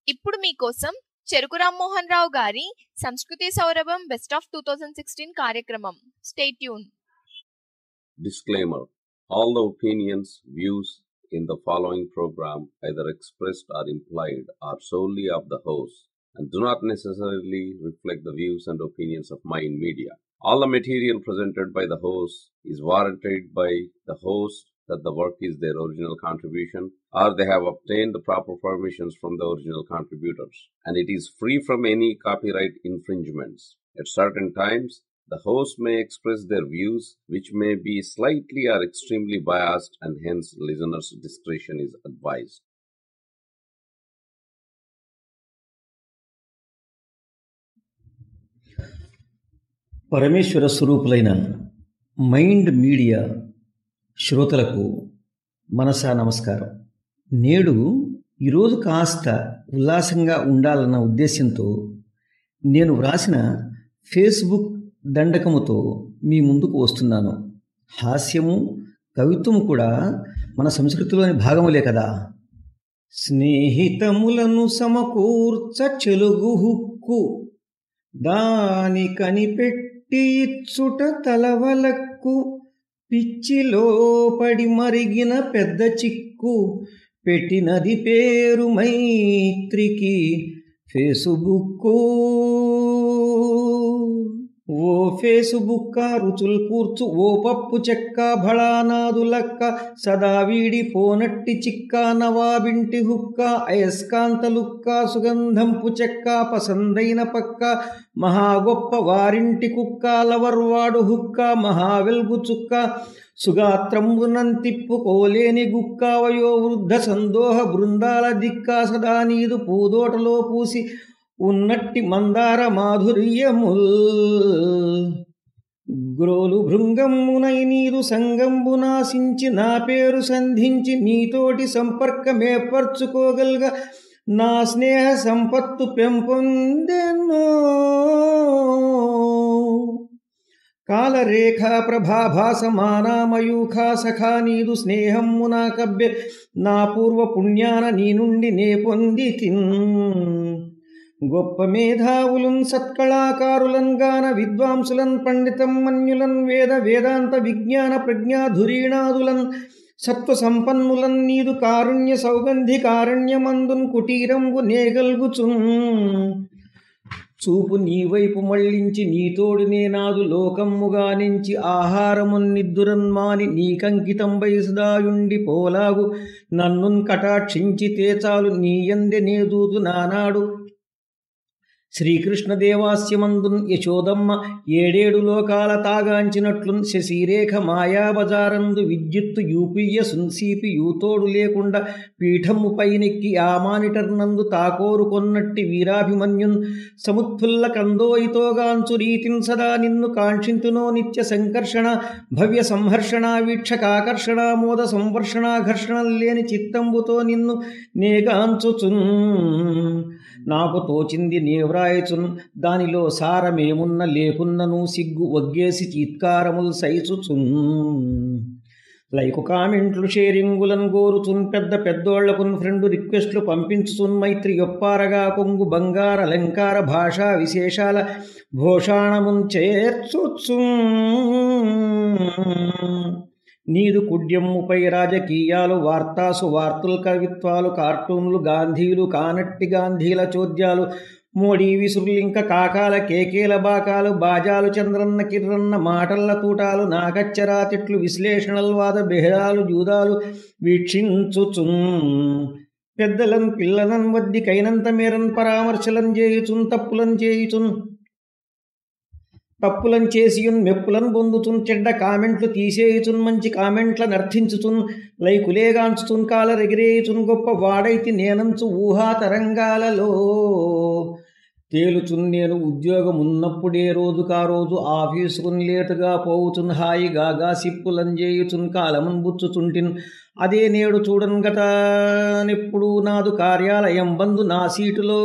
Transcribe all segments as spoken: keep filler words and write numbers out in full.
ఇప్పుడు మీకోసం చెరుకు రామ్మోహన్ రావు గారి సంస్కృతి సౌరభం best of two thousand sixteen కార్యక్రమం. Stay tune. Disclaimer: all the opinions, views in the following program, either expressed or implied, are solely of the host and do not necessarily reflect the views and opinions of Mind Media. All the material presented by the host is warranted by the host that the work is their original contribution or they have obtained the proper permissions from the original contributors, and it is free from any copyright infringements. At certain times, the host may express their views, which may be slightly or extremely biased, and hence listeners' discretion is advised. పరమేశ్వర స్వరూపులైన Mind Media శ్రోతలకు మనసా నమస్కారం. నేడు ఈరోజు కాస్త ఉల్లాసంగా ఉండాలన్న ఉద్దేశంతో నేను వ్రాసిన ఫేస్బుక్ దండకముతో మీ ముందుకు వస్తున్నాను. హాస్యము, కవిత్వము కూడా మన సంస్కృతిలోని భాగములే కదా. స్నేహితములను సమకూర్చ చెలుగు హుక్కు, దాని కనిపెట్టి ఇచ్చుట తలవలక్కు, పిచ్చిలో పడి మరిగిన పెద్ద చిక్కు, పెట్టినది పేరు మైత్రికి ఫేసుబుక్కు. ఓ ఫేసుబుక్క రుచుల్ కూర్చు, ఓ పప్పు చెక్క భళానాదులక్క, సదా వీడి పోనట్టి చిక్క, నవాబింటి హుక్క, అయస్కాంతలుక్క, సుగంధంపు చెక్క, పసందైన పక్క, మహా గొప్ప వారింటి కుక్క, లవర్వాడు హుక్క, మహా వెల్గు చుక్క, సుగాత్రంబునంతిప్పుకోలేని గుక్క, వయో వృద్ధ సందోహ బృందాల దిక్క, సదా నీదు పూదోటలో పూసి ఉన్నట్టి మందార మాధుర్యముల్, గ్రోలు భృంగమ్మునై నీదు సంగంబు నాశించి, నా పేరు సంధించి నీతోటి సంపర్కమేర్పరచుకోగల్గ, నా స్నేహ సంపత్తు పెంపొందెనో. కాలరేఖా ప్రభాభాసమానామయూఖా సఖా నీదు స్నేహమ్ము నా కబ్బె, నా పూర్వ పుణ్యాన నీ నుండి నే పొంది తిన్. గొప్ప మేధావులన్ సత్కళాకారులన్ గాన విద్వాంసులన్ పండితం మన్యులన్ వేద వేదాంత విజ్ఞాన ప్రజ్ఞాధురీణాదులన్ సత్వ సంపన్నులన్ నీదు కారుణ్య సౌగంధి కారణ్యమందున్ కుటీరంబు నేగల్గుచున్. చూపు నీ వైపు మళ్ళించి నీతోడు నేనాదు లోకమ్ముగా నుంచి, ఆహారమున్ నిద్దురన్మాని నీకంకితంబై సదాయుండి పోలాగు, నన్నున్ కటాక్షించి తేచాలు నీయందె నేదూదు నానాడు. శ్రీకృష్ణదేవాస్యమందున్ యశోదమ్మ ఏడేడు లోకాల తాగాంచినట్లున్, శశిరేఖ మాయాబజారందు విద్యుత్తు యూపీయ సున్సీపి యూతోడు లేకుండా పీఠము పైనెక్కి ఆ మానిటర్ నందు తాకోరు కొన్నట్టి వీరాభిమన్యున్, సముత్ఫుల్ల కందోయితోగాంచు రీతిన్ సదా నిన్ను కాంక్షింతునో నిత్య సంకర్షణ భవ్య సంహర్షణ వీక్షకాకర్షణ మోద సంవర్షణ ఘర్షణ లేని చిత్తంబుతో నిన్ను నేగాంచుచున్. నాకు తోచింది నే వ్రాయచున్, దానిలో సారమేమున్న లేకున్నను సిగ్గు వగ్గేసి చీత్కారముల్ సైచుచున్. లైకు కామెంట్లు షేరింగులను గోరుచున్, పెద్ద పెద్దోళ్లకున్ ఫ్రెండు రిక్వెస్ట్లు పంపించుచున్, మైత్రి యొప్పారగా కొంగు బంగార అలంకార భాషా విశేషాల భూషాణమున్ చేర్చుచున్. నీదు కుడ్యమ్ముపై రాజకీయాలు, వార్తాసు వార్తలు, కవిత్వాలు, కార్టూన్లు, గాంధీలు కానట్టి గాంధీల చోద్యాలు, మోడీ విసురులింక కాకాల కేకేల బాకాలు, బాజాలు చంద్రన్న కిర్రన్న మాటల్ల తూటాలు, నాగచ్చరాతిట్లు విశ్లేషణలు, వాద బెహరాలు జూదాలు వీక్షించుచున్. పెద్దలన్ పిల్లలన్ వద్ది కైనంత మేరన్ పరామర్శలను చేయుచున్, తప్పులను చేయుచున్, తప్పులను చేసియున్ మెప్పులను పొందుచున్, చెడ్డ కామెంట్లు తీసేయుచున్, మంచి కామెంట్లను అర్థించుచున్, లైకులేగాంచుచున్, కాలరెగిరేయుచున్, గొప్ప వాడైతి నేనంచు ఊహా తరంగాలలో తేలుచున్. నేను ఉద్యోగం ఉన్నప్పుడే రోజుకా రోజు ఆఫీసుకున్ లేటుగా పోవుచున్, హాయిగా గాసిప్పులను చేయుచున్, కాలమున్ బుచ్చుచుంటిన్. అదే నేడు చూడన్ గతనెప్పుడు నాదు కార్యాలయం బందు, నా సీటులో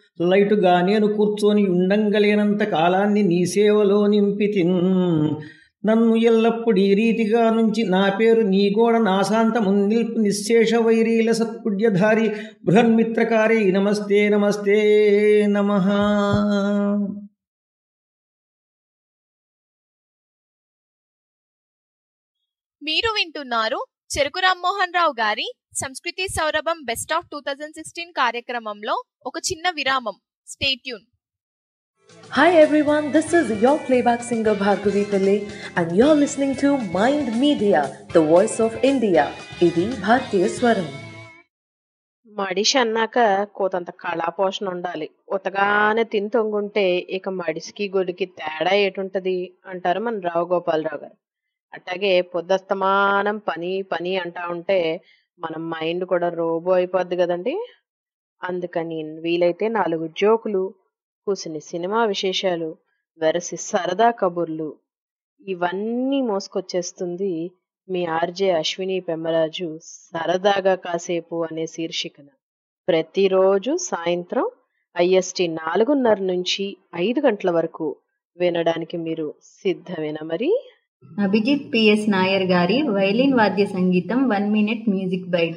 లైటుగా నేను కూర్చొని ఉండంగలేనంత కాలాన్ని నీ సేవలో నింపితిన్. నన్ను ఎల్లప్పుడు ఈ రీతిగా నుంచి నా పేరు నీ గోడ నాశాంతము నిల్పు నిశ్శేష వైరీల సత్పుడ్యధారి బృహన్మిత్రకారి నమస్తే నమస్తే నమః. మీరు వింటున్నారు చెరుకు రామ్మోహన్ రావు గారి సంస్కృతి సౌరభం best of two thousand sixteen కార్యక్రమంలో ఒక చిన్న విరామం. Stay tune. Hi everyone, this is your playback singer Bhargavi Pillai and you're listening to Mind Media, the voice of India. ఇది భారతీయ స్వరం. మడిషి అన్నాక కోతంత కళాపోషణ ఉండాలి. ఉతగానే తిని తొంగుంటే ఇక మడిసికి గొడికి తేడా ఏటుంటది అంటారు మన రావు గోపాలరావు గారు. అట్లాగే పొద్దస్తమానం పని పని అంటా ఉంటే మన మైండ్ కూడా రోబో అయిపోద్ది కదండి. అందుకని వీలైతే నాలుగు జోకులు, కూసిని సినిమా విశేషాలు, వెరసి సరదా కబుర్లు ఇవన్నీ మోసుకొచ్చేస్తుంది మీ ఆర్జే అశ్విని పెమ్మరాజు సరదాగా కాసేపు అనే శీర్షికన. ప్రతిరోజు సాయంత్రం ఐఎస్టి నాలుగున్నర నుంచి ఐదు గంటల వరకు వినడానికి మీరు సిద్ధమేనా మరి? అభిజిత్ పిఎస్ నాయర్ గారి వైలిన్ వాద్య సంగీతం one minute music byte.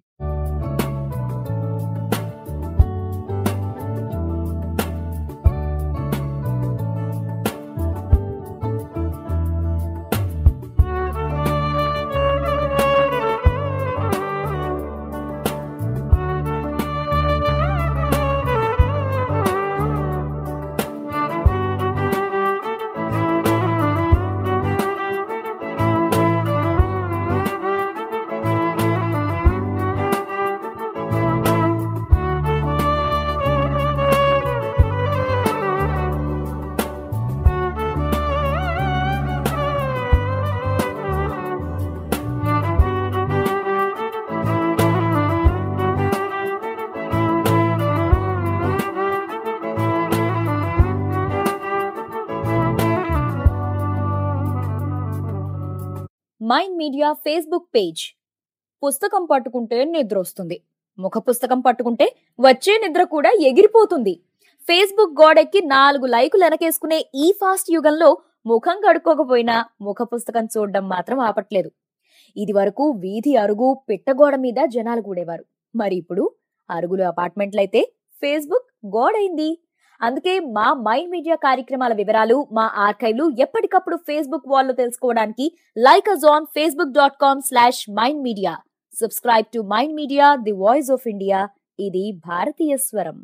Mind Media Facebook page. పుస్తకం పట్టుకుంటే నిద్ర వస్తుంది, ముఖ పుస్తకం పట్టుకుంటే వచ్చే నిద్ర కూడా ఎగిరిపోతుంది. ఫేస్బుక్ గోడెక్కి నాలుగు లైకులు వెనకేసుకునే ఈ ఫాస్ట్ యుగంలో ముఖం కడుక్కోకపోయినా ముఖ పుస్తకం చూడడం మాత్రం ఆపట్లేదు. ఇది వరకు వీధి అరుగు పిట్టగోడ మీద జనాలు కూడేవారు. మరి ఇప్పుడు అరుగులు అపార్ట్మెంట్లయితే ఫేస్బుక్ గోడైంది. అందుకే మా మైండ్ మీడియా కార్యక్రమాల వివరాలు, మా ఆర్కైవ్లు ఎప్పటికప్పుడు ఫేస్బుక్ వాల్లో తెలుసుకోవడానికి like us on Facebook dot com slash Mind Media. Subscribe to Mind Media, the voice of India. ఇది భారతీయ స్వరం.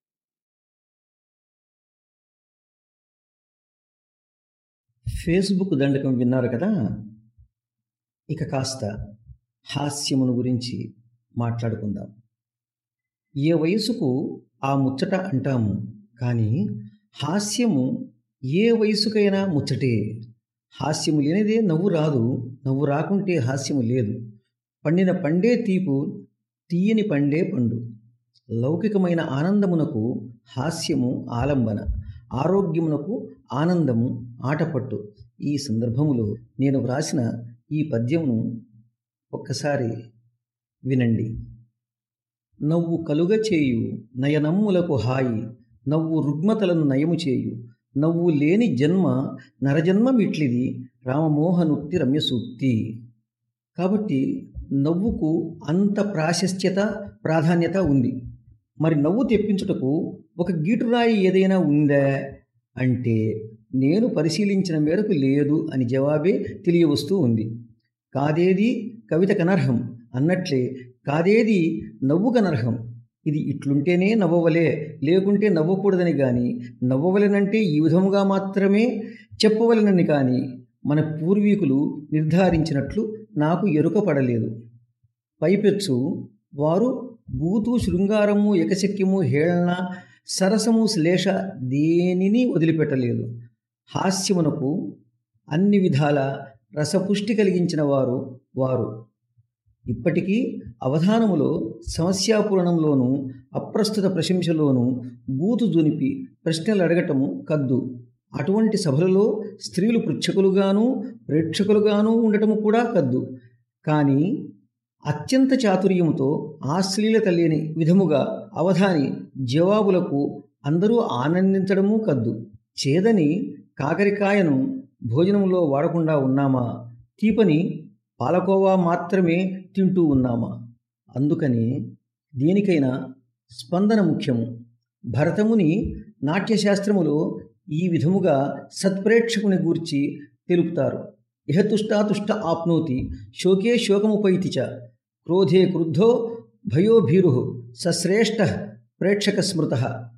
ఫేస్బుక్ దండకం విన్నారు కదా. ఇక కాస్త హాస్యమును గురించి మాట్లాడుకుందాం. ఏ వయసుకు ఆ ముచ్చట అంటాము, కానీ హాస్యము ఏ వయసుకైనా ముచ్చటే. హాస్యము లేనిదే నవ్వు రాదు, నవ్వు రాకుంటే హాస్యము లేదు. పండిన పండే తీపు, తీయని పండే పండు. లౌకికమైన ఆనందమునకు హాస్యము ఆలంబన, ఆరోగ్యమునకు ఆనందము ఆటపట్టు. ఈ సందర్భములో నేను వ్రాసిన ఈ పద్యమును ఒక్కసారి వినండి. నవ్వు కలుగ చేయు నయనమ్ములకు హాయి, నవ్వు రుగ్మతలను నయము చేయు, నవ్వు లేని జన్మ నరజన్మ మిట్లిది, రామమోహనుక్తి రమ్య సూక్తి. కాబట్టి నవ్వుకు అంత ప్రాశస్త్యత ప్రాధాన్యత ఉంది. మరి నవ్వు తెప్పించుటకు ఒక గీటురాయి ఏదైనా ఉందా అంటే నేను పరిశీలించిన మేరకు లేదు అని జవాబే తెలియవస్తూ ఉంది. కాదేది కవిత కనర్హం అన్నట్లే కాదేది నవ్వు కనర్హం. ఇది ఇట్లుంటేనే నవ్వవలే, లేకుంటే నవ్వకూడదని కానీ, నవ్వవలనంటే ఈ విధముగా మాత్రమే చెప్పవలనని కానీ మన పూర్వీకులు నిర్ధారించినట్లు నాకు ఎరుక పడలేదు. పైపెచ్చు వారు భూతు శృంగారము ఎకశక్యము హేళన సరసము శ్లేష దేనిని వదిలిపెట్టలేదు. హాస్యమునకు అన్ని విధాల రసపుష్టి కలిగించిన వారు వారు. ఇప్పటికీ అవధానములో సమస్యాపూరణంలోనూ అప్రస్తుత ప్రశంసలోనూ బూతు జునిపి ప్రశ్నలు అడగటము కద్దు. అటువంటి సభలలో స్త్రీలు పృచ్ఛకులుగాను ప్రేక్షకులుగాను ఉండటము కూడా కద్దు. కానీ అత్యంత చాతుర్యముతో ఆశ్లీలత లేని విధముగా అవధాని జవాబులకు అందరూ ఆనందించడము కద్దు. చేదని కాకరికాయను భోజనంలో వాడకుండా ఉన్నామా? తీపని పాలకోవా మాత్రమే తింటూ ఉన్నామా? అందుకని దేనికైనా స్పందన ముఖ్యము. భరతముని నాట్యశాస్త్రములో ఈ విధముగా సత్ప్రేక్షకుని గూర్చి తెలుపుతారు. ఇహ తుష్టాతుష్ట ఆప్నోతి శోకే శోకముపైతి చ క్రోధే క్రుద్ధో భయోభీరు సశ్రేష్ఠ ప్రేక్షక స్మృత.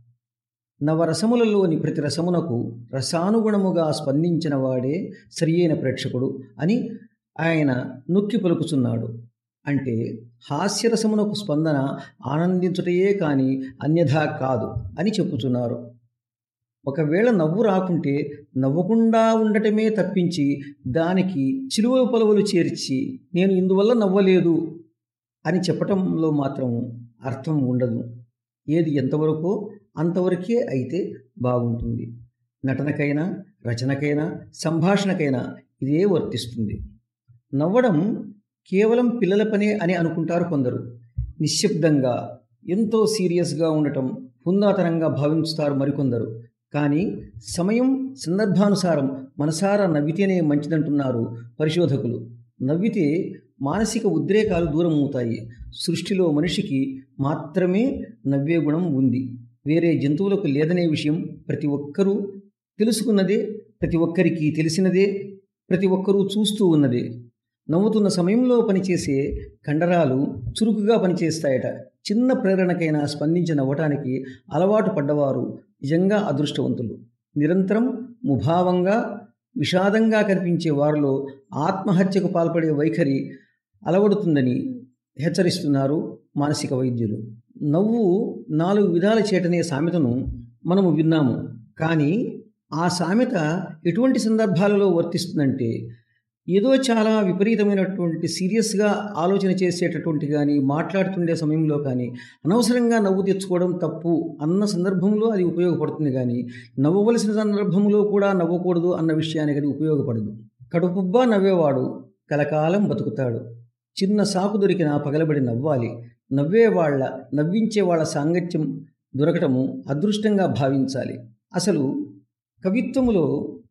నవరసములలోని ప్రతి రసమునకు రసానుగుణముగా స్పందించిన వాడే సరియైన ప్రేక్షకుడు అని ఆయన నొక్కి పలుకుతున్నాడు. అంటే హాస్యరసమునకు స్పందన ఆనందించుటయే కాని అన్యథా కాదు అని చెప్పుచున్నారు. ఒకవేళ నవ్వు రాకుంటే నవ్వకుండా ఉండటమే తప్పించి దానికి చిలువలు పలువలు చేర్చి నేను ఇందువల్ల నవ్వలేదు అని చెప్పటంలో మాత్రం అర్థం ఉండదు. ఏది ఎంతవరకో అంతవరకే అయితే బాగుంటుంది. నటనకైనా రచనకైనా సంభాషణకైనా ఇదే వర్తిస్తుంది. నవ్వడం కేవలం పిల్లల పనే అని అనుకుంటారు కొందరు. నిశ్శబ్దంగా ఎంతో సీరియస్గా ఉండటం హుందాతనంగా భావించుతారు మరికొందరు. కానీ సమయం సందర్భానుసారం మనసారా నవ్వితేనే మంచిదంటున్నారు పరిశోధకులు. నవ్వితే మానసిక ఉద్రేకాలు దూరమవుతాయి. సృష్టిలో మనిషికి మాత్రమే నవ్వే గుణం ఉంది, వేరే జంతువులకు లేదనే విషయం ప్రతి ఒక్కరూ తెలుసుకున్నదే, ప్రతి ఒక్కరికి తెలిసినదే, ప్రతి ఒక్కరూ చూస్తూ ఉన్నదే. నవ్వుతున్న సమయంలో పనిచేసే కండరాలు చురుకుగా పనిచేస్తాయట. చిన్న ప్రేరణకైనా స్పందించి నవ్వటానికి అలవాటు పడ్డవారు నిజంగా అదృష్టవంతులు. నిరంతరం ముభావంగా విషాదంగా కనిపించే వారిలో ఆత్మహత్యకు పాల్పడే వైఖరి అలవడుతుందని హెచ్చరిస్తున్నారు మానసిక వైద్యులు. నవ్వు నాలుగు విధాల చేటనే సామెతను మనము విన్నాము. కానీ ఆ సామెత ఎటువంటి సందర్భాలలో వర్తిస్తుందంటే ఏదో చాలా విపరీతమైనటువంటి సీరియస్గా ఆలోచన చేసేటటువంటి కానీ మాట్లాడుతుండే సమయంలో కానీ అనవసరంగా నవ్వు తెచ్చుకోవడం తప్పు అన్న సందర్భంలో అది ఉపయోగపడుతుంది. కానీ నవ్వవలసిన సందర్భంలో కూడా నవ్వకూడదు అన్న విషయానికి అది ఉపయోగపడదు. కడుపుబ్బా నవ్వేవాడు కలకాలం బతుకుతాడు. చిన్న సాకు దొరికినా పగలబడి నవ్వాలి. నవ్వేవాళ్ల నవ్వించే వాళ్ళ సాంగత్యం దొరకటము అదృష్టంగా భావించాలి. అసలు కవిత్వములో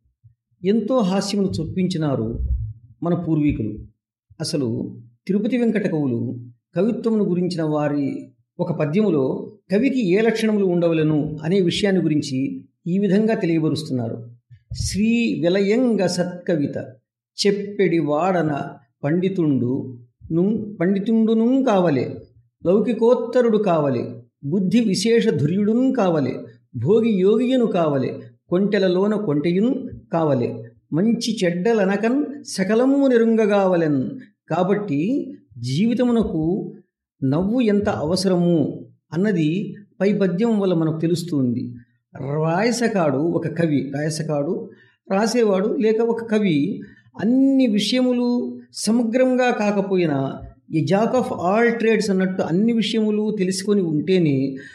ఎంతో హాస్యమును చొప్పించినారు మన పూర్వీకులు. అసలు తిరుపతి వెంకట కవులు కవిత్వమును గురించిన వారి ఒక పద్యములో కవికి ఏ లక్షణములు ఉండవలను అనే విషయాన్ని గురించి ఈ విధంగా తెలియబరుస్తున్నారు. శ్రీ విలయంగ సత్కవిత చెప్పెడి వాడన పండితుండు ను పండితుండును కావలే, లౌకికోత్తరుడు కావలే, బుద్ధి విశేష ధుర్యుడును కావలే, భోగి యోగియును కావలే, కొంటెలలోన కొంటెయును కావలే, మంచి చెడ్డలనకన్ సకలము నిరుంగగావలెన్. కాబట్టి జీవితమునకు నవ్వు ఎంత అవసరము అన్నది పై పద్యం వల్ల మనకు తెలుస్తుంది. రాయసకాడు ఒక కవి, రాయసకాడు రాసేవాడు లేక ఒక కవి అన్ని విషయములు సమగ్రంగా కాకపోయినా ఈ జాక్ ఆఫ్ ఆల్ ట్రేడ్స్ అన్నట్టు అన్ని విషయములు తెలుసుకొని ఉంటేనే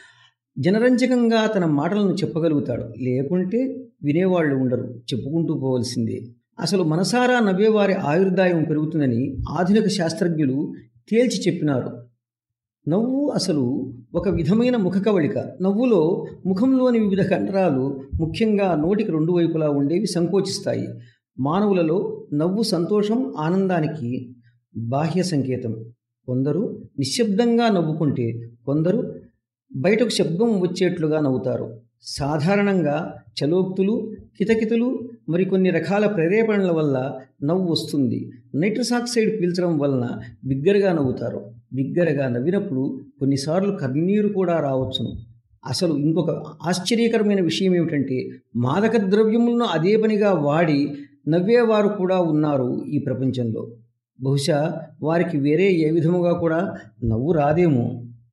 జనరంజకంగా తన మాటలను చెప్పగలుగుతాడు. లేకుంటే వినేవాళ్ళు ఉండరు, చెప్పుకుంటూ పోవలసిందే. అసలు మనసారా నవ్వేవారి ఆయుర్దాయం పెరుగుతుందని ఆధునిక శాస్త్రజ్ఞులు తేల్చి చెప్పినారు. నవ్వు అసలు ఒక విధమైన ముఖ కవళిక. నవ్వులో ముఖంలోని వివిధ కండరాలు ముఖ్యంగా నోటికి రెండు వైపులా ఉండేవి సంకోచిస్తాయి. మానవులలో నవ్వు సంతోషం ఆనందానికి బాహ్య సంకేతం. కొందరు నిశ్శబ్దంగా నవ్వుకుంటే కొందరు బయటకు శబ్దం వచ్చేట్లుగా నవ్వుతారు. సాధారణంగా చలోక్తులు, కితకితులు మరికొన్ని రకాల ప్రేరేపణల వల్ల నవ్వు వస్తుంది. నైట్రస్ ఆక్సైడ్ పీల్చడం వలన బిగ్గరగా నవ్వుతారు. బిగ్గరగా నవ్వినప్పుడు కొన్నిసార్లు కన్నీరు కూడా రావచ్చును. అసలు ఇంకొక ఆశ్చర్యకరమైన విషయం ఏమిటంటే మాదక ద్రవ్యములను అదే పనిగా వాడి నవ్వేవారు కూడా ఉన్నారు ఈ ప్రపంచంలో. బహుశా వారికి వేరే ఏ విధముగా కూడా నవ్వు రాదేమో.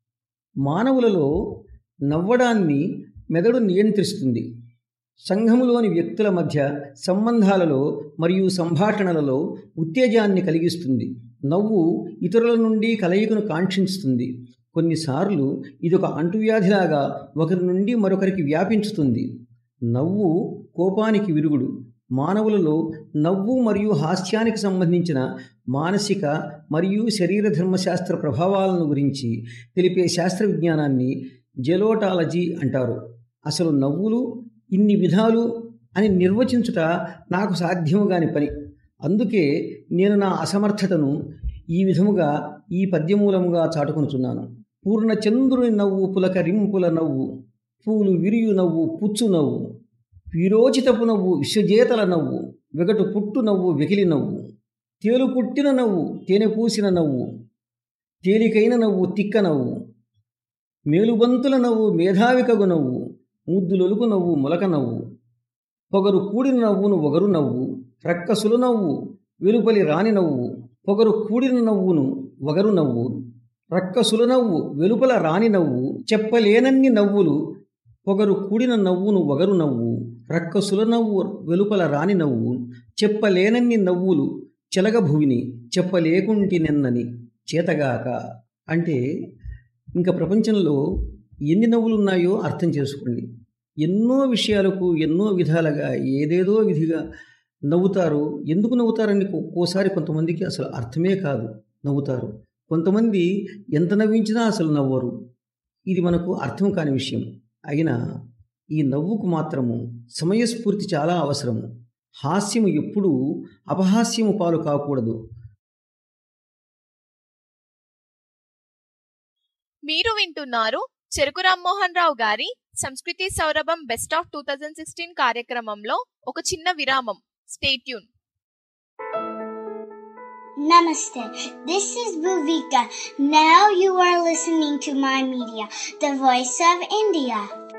మానవులలో నవ్వడాన్ని మెదడు నియంత్రిస్తుంది. సంఘములోని వ్యక్తుల మధ్య సంబంధాలలో మరియు సంభాషణలలో ఉత్తేజాన్ని కలిగిస్తుంది. నవ్వు ఇతరుల నుండి కలయికను కాంక్షిస్తుంది. కొన్నిసార్లు ఇదొక అంటువ్యాధిలాగా ఒకరి నుండి మరొకరికి వ్యాపించుతుంది. నవ్వు కోపానికి విరుగుడు. మానవులలో నవ్వు మరియు హాస్యానికి సంబంధించిన మానసిక మరియు శరీర ధర్మశాస్త్ర ప్రభావాలను గురించి తెలిపే శాస్త్ర విజ్ఞానాన్ని జెలోటాలజీ అంటారు. అసలు నవ్వులు ఇన్ని విధాలు అని నిర్వచించుట నాకు సాధ్యము కాని పని. అందుకే నేను నా అసమర్థతను ఈ విధముగా ఈ పద్యమూలముగా చాటుకొనుచున్నాను. పూర్ణచంద్రుని నవ్వు పులకరింపుల నవ్వు, పూలు విరియు నవ్వు పుచ్చు నవ్వు, విరోచితపు నవ్వు విశ్వజేతల నవ్వు, వెగటు పుట్టు నవ్వు వెకిలి నవ్వు, తేలు పుట్టిన నవ్వు తేనె పూసిన నవ్వు, తేలికైన నవ్వు తిక్క నవ్వు, మేలుబంతుల నవ్వు మేధావికగు నవ్వు, ముద్దులొలుకు నవ్వు మొలక నవ్వు, పొగరు కూడిన నవ్వును ఒగరు నవ్వు, రక్కసుల నవ్వు వెలుపలి రాని నవ్వు, పొగరు కూడిన నవ్వును ఒగరు నవ్వు, రక్కసుల నవ్వు వెలుపల రాని నవ్వు, చెప్పలేనన్ని నవ్వులు పొగరు కూడిన నవ్వును ఒగరు నవ్వు, రక్కసుల నవ్వు వెలుపల రాని నవ్వు, చెప్పలేనన్ని నవ్వులు చెలగభువిని చెప్పలేకుంటి నెన్నని చేతగాక. అంటే ఇంకా ప్రపంచంలో ఎన్ని నవ్వులు ఉన్నాయో అర్థం చేసుకోండి. ఎన్నో విషయాలకు ఎన్నో విధాలుగా ఏదేదో విధిగా నవ్వుతారు. ఎందుకు నవ్వుతారని ఒక్కోసారి కొంతమందికి అసలు అర్థమే కాదు, నవ్వుతారు. కొంతమంది ఎంత నవ్వించినా అసలు నవ్వరు. ఇది మనకు అర్థం కాని విషయం. అయినా ఈ నవ్వుకు మాత్రము సమయస్ఫూర్తి చాలా అవసరము. హాస్యము ఎప్పుడూ అపహాస్యము పాలు కాకూడదు. మీరు వింటున్నారు చెరుకు రామ్మోహన్ రావు గారి సంస్కృతి సౌరభం best of two thousand sixteen కార్యక్రమంలో ఒక చిన్న విరామం. Stay tune. Namaste. This is Bhuvika. Now you are listening to My Media, the voice of India.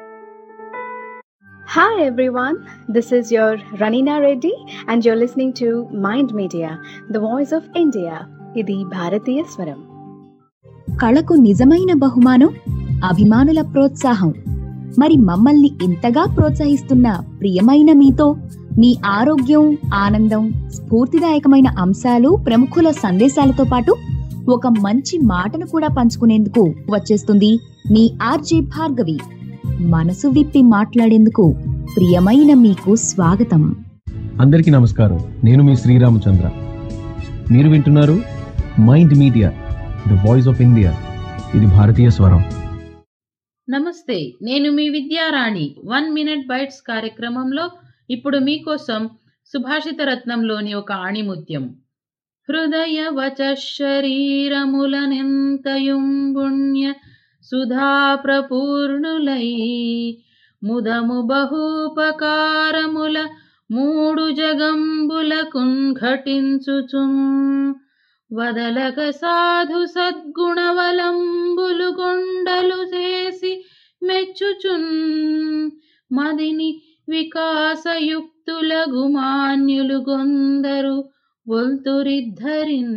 Hi everyone, this is your Ranina Reddy and you're listening to Mind Media, the voice of India. ఇది భారతీయ స్వరం. కళకు నిజమైన బహుమానం అభిమానుల ప్రోత్సాహం. మరి మమ్మల్ని ఇంతగా ప్రోత్సహిస్తున్న ప్రియమైన మీతో మీ ఆరోగ్యం, ఆనందం, స్ఫూర్తిదాయకమైన అంశాలు, ప్రముఖుల సందేశాలతో పాటు ఒక మంచి మాటను కూడా పంచుకునేందుకు వచ్చేస్తుంది మీ ఆర్జే భార్గవి. మనసు విప్పి మాట్లాడేందుకు ప్రియమైన మీకు స్వాగతం. అందరికీ నమస్కారం. నేను మీ శ్రీరామచంద్ర. మీరు వింటున్నారు Mind Media, the voice of India. ఇది భారతీయ స్వరం. నమస్తే, నేను మీ విద్యారాణి. వన్ మినిట్ బైట్స్ కార్యక్రమంలో ఇప్పుడు మీకోసం సుభాషిత రత్నంలోని ఒక ఆణిముత్యం. హృదయ వచ శరీరములనెంతయుం పుణ్య సుధా ప్రపూర్ణులై ముదము బహూపకారముల మూడు జగంబులకున్ ఘటించుచున్ వదలక సాధు సద్గుణవలంబులు కొండలు చేసి మెచ్చుచున్ మదిని వికాసయుక్తుల గుమాన్యులు కొందరు ఒల్తురిద్ధరిన్.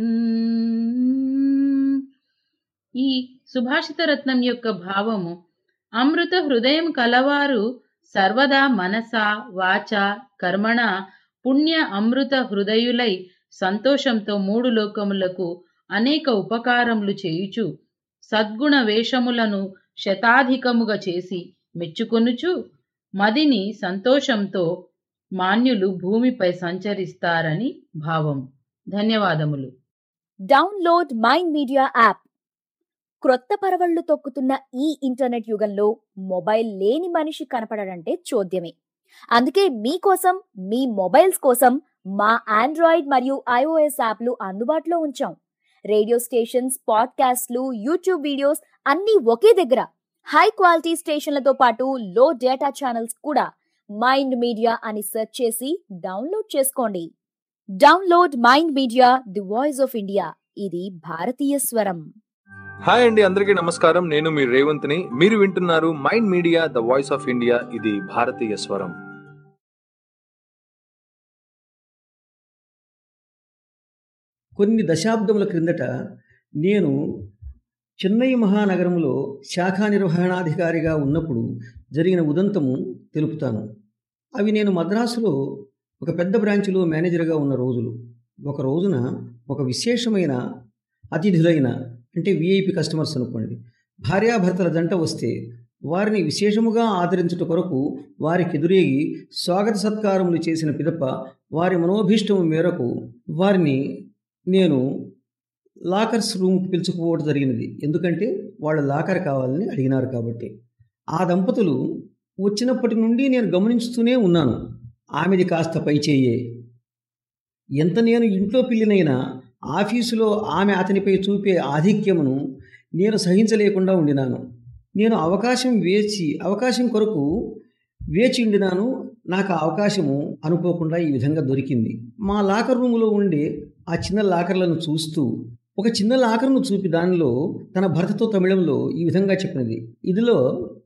ఈ సుభాషిత రత్నం యొక్క భావము, అమృత హృదయం కలవారు సర్వదా మనస వాచ కర్మణ పుణ్య అమృత హృదయులై సంతోషంతో మూడు లోకములకు అనేక ఉపకారములు చేయుచు సద్గుణ వేషములను శతాధికముగా చేసి మెచ్చుకొనుచు మదిని సంతోషంతో మాన్యులు భూమిపై సంచరిస్తారని భావం. ధన్యవాదములు. Download Mind Media app. క్రొత్త పరవళ్లు తొక్కుతున్న ఈ ఇంటర్నెట్ యుగంలో మొబైల్ లేని మనిషి కనపడడంటే చోద్యమే. అందుకే మీకోసం, మీ మొబైల్స్ కోసం మా ఆండ్రాయిడ్ మరియు ఐఓఎస్ యాప్లు అందుబాటులో ఉంచాం. రేడియో స్టేషన్స్, పాడ్కాస్ట్లు, యూట్యూబ్ వీడియోస్ అన్నీ ఒకే దగ్గర. హై క్వాలిటీ స్టేషన్లతో పాటు లో డేటా ఛానల్స్ కూడా. మైండ్ మీడియా అని సెర్చ్ చేసి డౌన్లోడ్ చేసుకోండి. Download Mind Media, the voice of India. ఇది భారతీయ స్వరం. హాయ్ అండి, అందరికీ నమస్కారం. నేను మీ రేవంత్ని. మీరు వింటున్నారు Mind Media, the voice of India. ఇది భారతీయ స్వరం. కొన్ని దశాబ్దముల క్రిందట నేను చెన్నై మహానగరంలో శాఖా నిర్వహణాధికారిగా ఉన్నప్పుడు జరిగిన ఉదంతము తెలుపుతాను. అవి నేను మద్రాసులో ఒక పెద్ద బ్రాంచ్లో మేనేజర్గా ఉన్న రోజులు. ఒక రోజున ఒక విశేషమైన అతిథులైన, అంటే విఐపి కస్టమర్స్ అనుకోండి, భార్యాభర్తల జంట వస్తే వారిని విశేషముగా ఆదరించుట కొరకు వారికి ఎదురేగి స్వాగత సత్కారములు చేసిన పిదప వారి మనోభీష్టము మేరకు వారిని నేను లాకర్స్ రూమ్కి పిలుచుకుపోవడం జరిగినది. ఎందుకంటే వాళ్ళు లాకర్ కావాలని అడిగినారు కాబట్టి. ఆ దంపతులు వచ్చినప్పటి నుండి నేను గమనించుతూనే ఉన్నాను. ఆమెది కాస్త పైచేయే. ఎంత నేను ఇంట్లో పిల్లినైనా ఆఫీసులో ఆమె అతనిపై చూపే ఆధిక్యమును నేను సహించలేకుండా ఉండినాను. నేను అవకాశం వేచి అవకాశం కొరకు వేచి ఉండినాను. నాకు ఆ అవకాశము అనుకోకుండా ఈ విధంగా దొరికింది. మా లాకర్ రూములో ఉండే ఆ చిన్న లాకర్లను చూస్తూ ఒక చిన్న లాకర్ను చూపి దానిలో తన భర్తతో తమిళంలో ఈ విధంగా చెప్పినది. ఇదిలో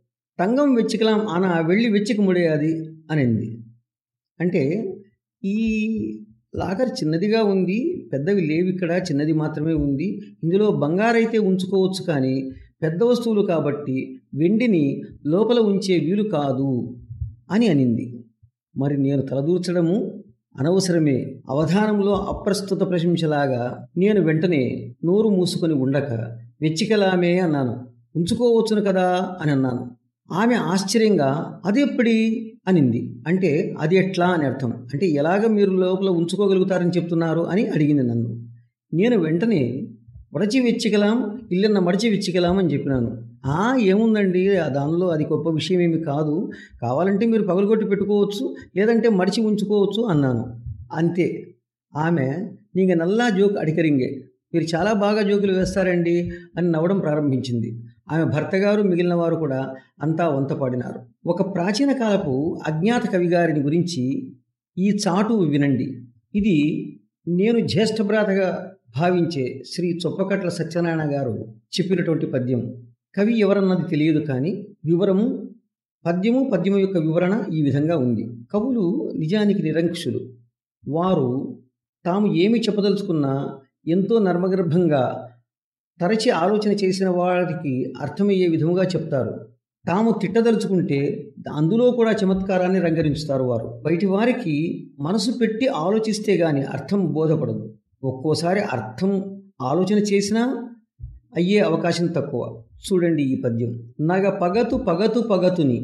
తంగం వెచ్చికలాం ఆన వెళ్ళి వెచ్చిక ముడేయాది అనింది. అంటే ఈ లాకర్ చిన్నదిగా ఉంది, పెద్దవి లేవు, ఇక్కడ చిన్నది మాత్రమే ఉంది. ఇందులో బంగారైతే ఉంచుకోవచ్చు, కానీ పెద్ద వస్తువులు కాబట్టి వెండిని లోపల ఉంచే వీలు కాదు అని అనింది. మరి నేను తలదూర్చడము అనవసరమే. అవధానంలో అప్రస్తుత ప్రశంసలాగా నేను వెంటనే నోరు మూసుకొని ఉండక వెచ్చికలామే అన్నాను. ఉంచుకోవచ్చును కదా అని అన్నాను. ఆమె ఆశ్చర్యంగా అదెప్పటి అనింది. అంటే అది ఎట్లా అని అర్థం. అంటే ఎలాగ మీరు లోపల ఉంచుకోగలుగుతారని చెప్తున్నారు అని అడిగింది నన్ను. నేను వెంటనే మడచి వెచ్చికలాం ఇల్లన్న మడిచి వెచ్చికలాం అని చెప్పినాను. ఆ ఏముందండి, దానిలో అది గొప్ప విషయం ఏమి కాదు, కావాలంటే మీరు పగలగొట్టి పెట్టుకోవచ్చు, లేదంటే మడిచి ఉంచుకోవచ్చు అన్నాను. అంతే. ఆమె నీకు నల్లా జోక్ అడికరింగే, మీరు చాలా బాగా జోకులు వేస్తారండి అని నవ్వడం ప్రారంభించింది. ఆమె భర్త గారు మిగిలిన వారు కూడా అంతా వంతపాడినారు. ఒక ప్రాచీన కాలపు అజ్ఞాత కవిగారిని గురించి ఈ చాటు వినండి. ఇది నేను జ్యేష్ఠభ్రాతగా భావించే శ్రీ చొప్పకట్ల సత్యనారాయణ గారు చెప్పినటువంటి పద్యం. కవి ఎవరన్నది తెలియదు, కానీ వివరము పద్యము పద్యము యొక్క వివరణ ఈ విధంగా ఉంది. కవులు నిజానికి నిరంకుశులు. వారు తాము ఏమి చెప్పదలుచుకున్నా ఎంతో నర్మగర్భంగా తరచి ఆలోచన చేసిన వారికి అర్థమయ్యే విధముగా చెప్తారు. తాము తిట్టదలుచుకుంటే అందులో కూడా చమత్కారాన్ని రంగరించుతారు వారు. బయటి వారికి మనసు పెట్టి ఆలోచిస్తే గాని అర్థం బోధపడదు. ఒక్కోసారి అర్థం ఆలోచన చేసినా అయ్యే అవకాశం తక్కువ. చూడండి ఈ పద్యం. నగ పగతు పగతు పగతుని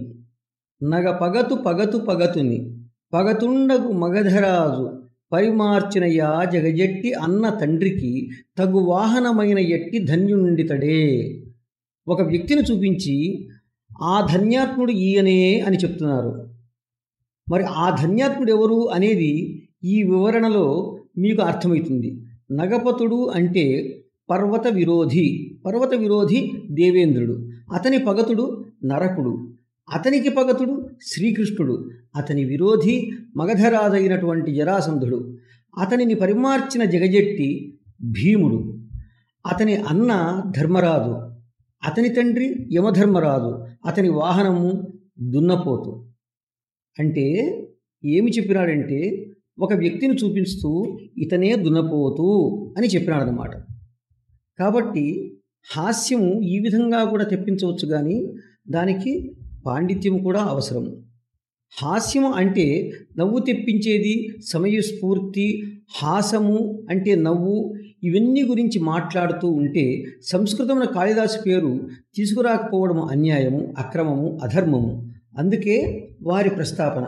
నగ పగతు పగతు పగతుని పగతుండగు మగధరాజు పరిమార్చినయా జగజెట్టి అన్న తండ్రికి తగు వాహనమైన ఎట్టి ధన్యుండితడే. ఒక వ్యక్తిని చూపించి ఆ ధన్యాత్ముడు ఈయనే అని చెప్తున్నారు. మరి ఆ ధన్యాత్ముడు ఎవరు అనేది ఈ వివరణలో మీకు అర్థమవుతుంది. నగపతుడు అంటే పర్వత విరోధి. పర్వత విరోధి దేవేంద్రుడు. అతని పగతుడు నరకుడు. అతనికి పగతుడు శ్రీకృష్ణుడు. అతని విరోధి మగధరాజైనటువంటి జరాసంధుడు. అతనిని పరిమార్చిన జగజెట్టి భీముడు. అతని అన్న ధర్మరాజు. అతని తండ్రి యమధర్మరాజు. అతని వాహనము దున్నపోతు. అంటే ఏమి చెప్పినాడంటే ఒక వ్యక్తిని చూపిస్తూ ఇతనే దున్నపోతు అని చెప్పినాడనమాట. కాబట్టి హాస్యము ఈ విధంగా కూడా తెప్పించవచ్చు, కానీ దానికి పాండిత్యం కూడా అవసరం. హాస్యము అంటే నవ్వు తెప్పించేది, సమయస్ఫూర్తి. హాసము అంటే నవ్వు. ఇవన్నీ గురించి మాట్లాడుతూ ఉంటే సంస్కృతంలో కాళిదాసు పేరు తీసుకురాకపోవడము అన్యాయము, అక్రమము, అధర్మము. అందుకే వారి ప్రస్తాపన.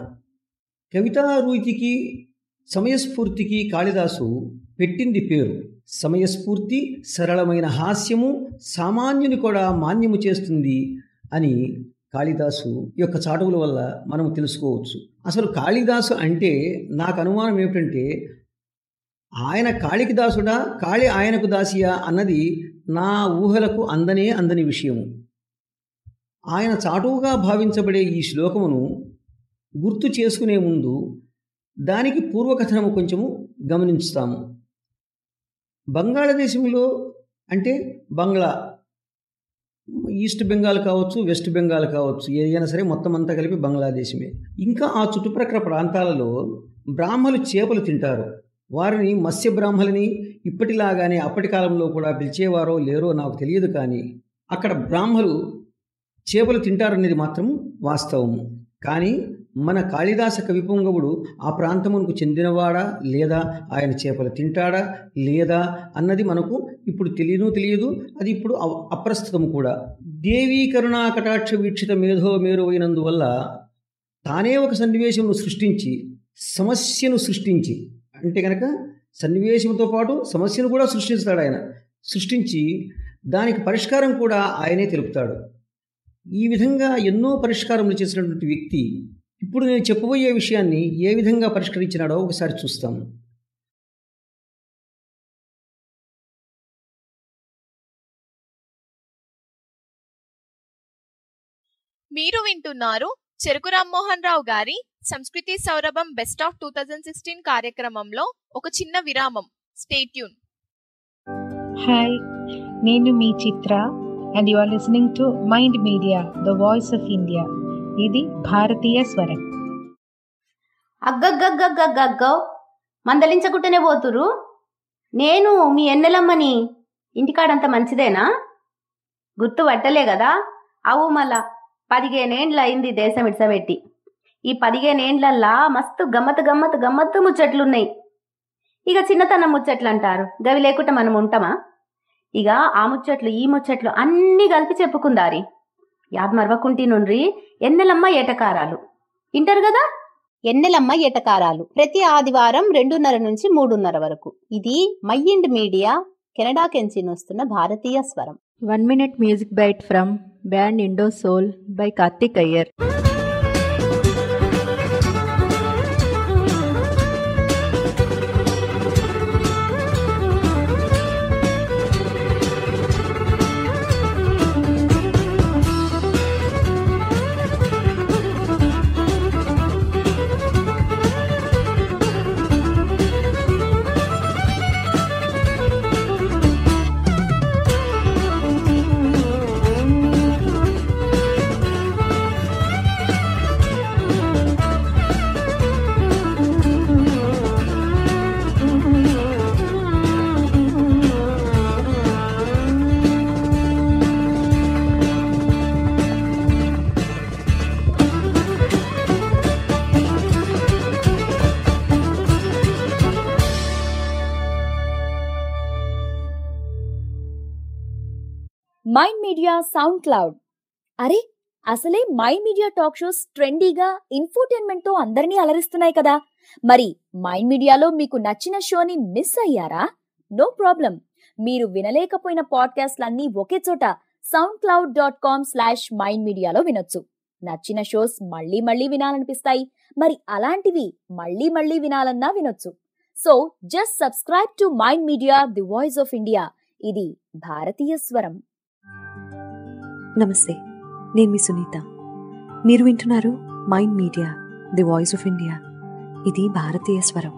కవితారూతికి సమయస్ఫూర్తికి కాళిదాసు పెట్టింది పేరు. సమయస్ఫూర్తి సరళమైన హాస్యము సామాన్యుని కూడా మాన్యము చేస్తుంది అని కాళిదాసు యొక్క చాటువుల వల్ల మనం తెలుసుకోవచ్చు. అసలు కాళిదాసు అంటే నాకు అనుమానం ఏమిటంటే ఆయన కాళికి దాసుడా, కాళి ఆయనకు దాసియా అన్నది నా ఊహలకు అందనే అందని విషయము. ఆయన చాటువుగా భావించబడే ఈ శ్లోకమును గుర్తు చేసుకునే ముందు దానికి పూర్వకథనము కొంచెము గమనించుతాము. బంగాళాదేశంలో అంటే బంగ్లా, ఈస్ట్ బెంగాల్ కావచ్చు, వెస్ట్ బెంగాల్ కావచ్చు, ఏదైనా సరే మొత్తం అంతా కలిపి బంగ్లాదేశమే. ఇంకా ఆ చుట్టుప్రక్కల ప్రాంతాలలో బ్రాహ్మలు చేపలు తింటారు. వారిని మత్స్య బ్రాహ్మలని ఇప్పటిలాగానే అప్పటి కాలంలో కూడా పిలిచేవారో లేరో నాకు తెలియదు, కానీ అక్కడ బ్రాహ్మలు చేపలు తింటారనేది మాత్రం వాస్తవము. కానీ మన కాళిదాస కవిపుంగవుడు ఆ ప్రాంతమునకు చెందినవాడా లేదా ఆయన చేపలు తింటాడా లేదా అన్నది మనకు ఇప్పుడు తెలియను తెలియదు అది ఇప్పుడు అప్రస్తుతము కూడా. దేవీ కరుణా కటాక్ష వీక్షిత మేధో మేరువైనందువల్ల తానే ఒక సన్నివేశమును సృష్టించి సమస్యను సృష్టించి, అంటే కనుక సన్నివేశంతో పాటు సమస్యను కూడా సృష్టిస్తాడు ఆయన. సృష్టించి దానికి పరిష్కారం కూడా ఆయనే తెలుపుతాడు. ఈ విధంగా ఎన్నో పరిష్కారములు చేసినటువంటి వ్యక్తి ఇప్పుడు నేను చెప్పబోయే విషయాన్ని ఏ విధంగా పరిష్కరించినాడో ఒకసారి చూస్తాం. మీరు వింటున్నారు చెరుకు రామ్మోహన్ రావు గారి సంస్కృతి సౌరభం best of two thousand sixteen కార్యక్రమంలో ఒక చిన్న విరామం. Stay tune. హాయ్, నేను మీ Chitra and you are listening to Mind Media the voice of India. ఇది భారతీయ స్వరం. అగ్గగ్గగ్గగ్గగ్గో మందలించకుంటేనే పోతురు. నేను మీ ఎన్నెలమ్మని. ఇంటికాడంత మంచిదేనా? గుర్తు పట్టలే కదా? అవు మళ్ళా పదిహేనేండ్ల అయింది దేశం ఇడ్సబెట్టి. ఈ పదిహేనేండ్లల్లా మస్తు గమ్మత్ గమ్మత్ గమ్మత్తు ముచ్చట్లున్నాయి. ఇక చిన్నతనం ముచ్చట్లు అంటారు, గవి లేకుండా మనం ఉంటామా? ఇక ఆ ముచ్చట్లు ఈ ముచ్చట్లు అన్నీ కలిపి చెప్పుకుందారి. యాద్ మరవకుంటి నుండ్రి ఎన్నెలమ్మ ఏటకారాలు వింటారు కదా. ఎన్నెలమ్మ ఏటకారాలు ప్రతి ఆదివారం రెండున్నర నుంచి మూడున్నర వరకు. ఇది మైండ్ మీడియా కెనడా కెంచి వస్తున్న భారతీయ స్వరం. One minute music byte from band Indo Soul by Karthik Iyer. Mind Media SoundCloud. అరే, అసలే మైండ్ మీడియా టాక్ షోస్ ట్రెండీగా ఇన్ఫోటైన్మెంట్ తో అందరినీ అలరిస్తున్నాయి కదా. మరి మైండ్ మీడియాలో మీకు నచ్చిన షోని మిస్ అయ్యారా? No problem. మీరు వినలేకపోయిన పాడ్కాస్ట్లన్నీ ఒకే చోట SoundCloud dot com slash Mind మీడియాలో వినొచ్చు. నచ్చిన షోస్ మళ్ళీ మళ్ళీ వినాలనిపిస్తాయి. మరి అలాంటివి మళ్ళీ మళ్ళీ వినాలన్నా వినొచ్చు. So just subscribe to Mind Media the voice of India. ఇది భారతీయ స్వరం. నమస్తే, నేను మీ సునీత. మీరు వింటున్నారు Mind Media the voice of India. ఇది భారతీయ స్వరం.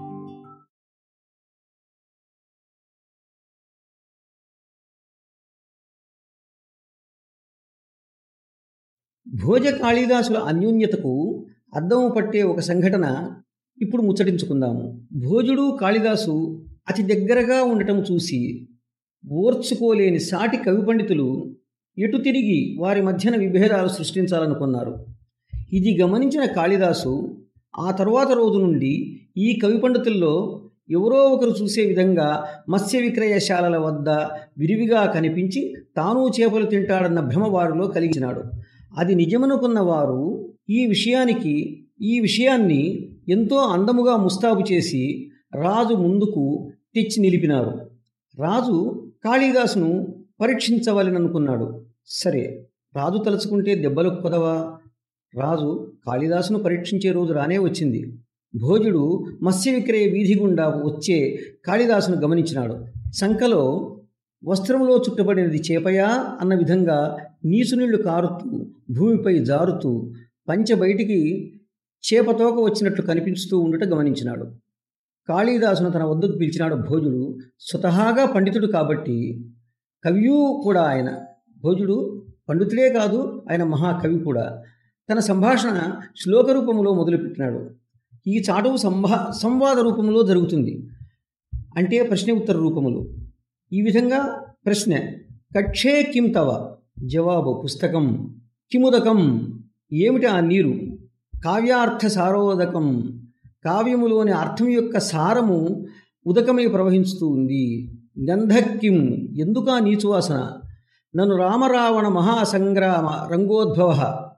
భోజ కాళిదాసుల అన్యోన్యతకు అద్దము పట్టే ఒక సంఘటన ఇప్పుడు ముచ్చటించుకుందాము. భోజుడు కాళిదాసు అతి దగ్గరగా ఉండటం చూసి ఓర్చుకోలేని సాటి కవి పండితులు ఎటు తిరిగి వారి మధ్యన విభేదాలు సృష్టించాలనుకున్నారు. ఇది గమనించిన కాళిదాసు ఆ తరువాత రోజు నుండి ఈ కవి పండితుల్లో ఎవరో ఒకరు చూసే విధంగా మత్స్య విక్రయశాలల వద్ద విరివిగా కనిపించి తాను చేపలు తింటాడన్న భ్రమ వారిలో కలిగించినాడు. అది నిజమనుకున్న వారు ఈ విషయానికి ఈ విషయాన్ని ఎంతో అందముగా ముస్తాబు చేసి రాజు ముందుకు తెచ్చి నిలిపినారు. రాజు కాళిదాసును పరీక్షించవలననుకున్నాడు. సరే, రాజు తలుచుకుంటే దెబ్బలకు కొదవా? రాజు కాళిదాసును పరీక్షించే రోజు రానే వచ్చింది. భోజుడు మత్స్య విక్రయ వీధి గుండా వచ్చే కాళిదాసును గమనించినాడు. సంకలో వస్త్రంలో చుట్టబడినది చేపయా అన్న విధంగా నీసునీళ్లు కారుతూ భూమిపై జారుతూ పంచె బయటికి చేపతోక వచ్చినట్లు కనిపిస్తూ ఉండుట గమనించినాడు. కాళిదాసును తన వద్దకు పిలిచినాడు భోజుడు. స్వతహాగా పండితుడు కాబట్టి కవియూ కూడా ఆయన. భోజుడు పండితుడే కాదు, ఆయన మహాకవి కూడా. తన సంభాషణ శ్లోక రూపంలో మొదలుపెట్టినాడు. ఈ చాటువు సంభా సంవాద రూపంలో జరుగుతుంది, అంటే ప్రశ్న ఉత్తర రూపములు. ఈ విధంగా ప్రశ్న: కక్షే కిం తవ? జవాబు: పుస్తకం. కిముదకం? ఏమిటి ఆ నీరు? కావ్యార్థ సారోదకం. కావ్యములోని అర్థం యొక్క సారము ఉదకమై ప్రవహిస్తూ ఉంది. గంధకిం? ఎందుకా నీచువాసన? నన్ను రామరావణ మహాసంగ్రామ రంగోద్భవ.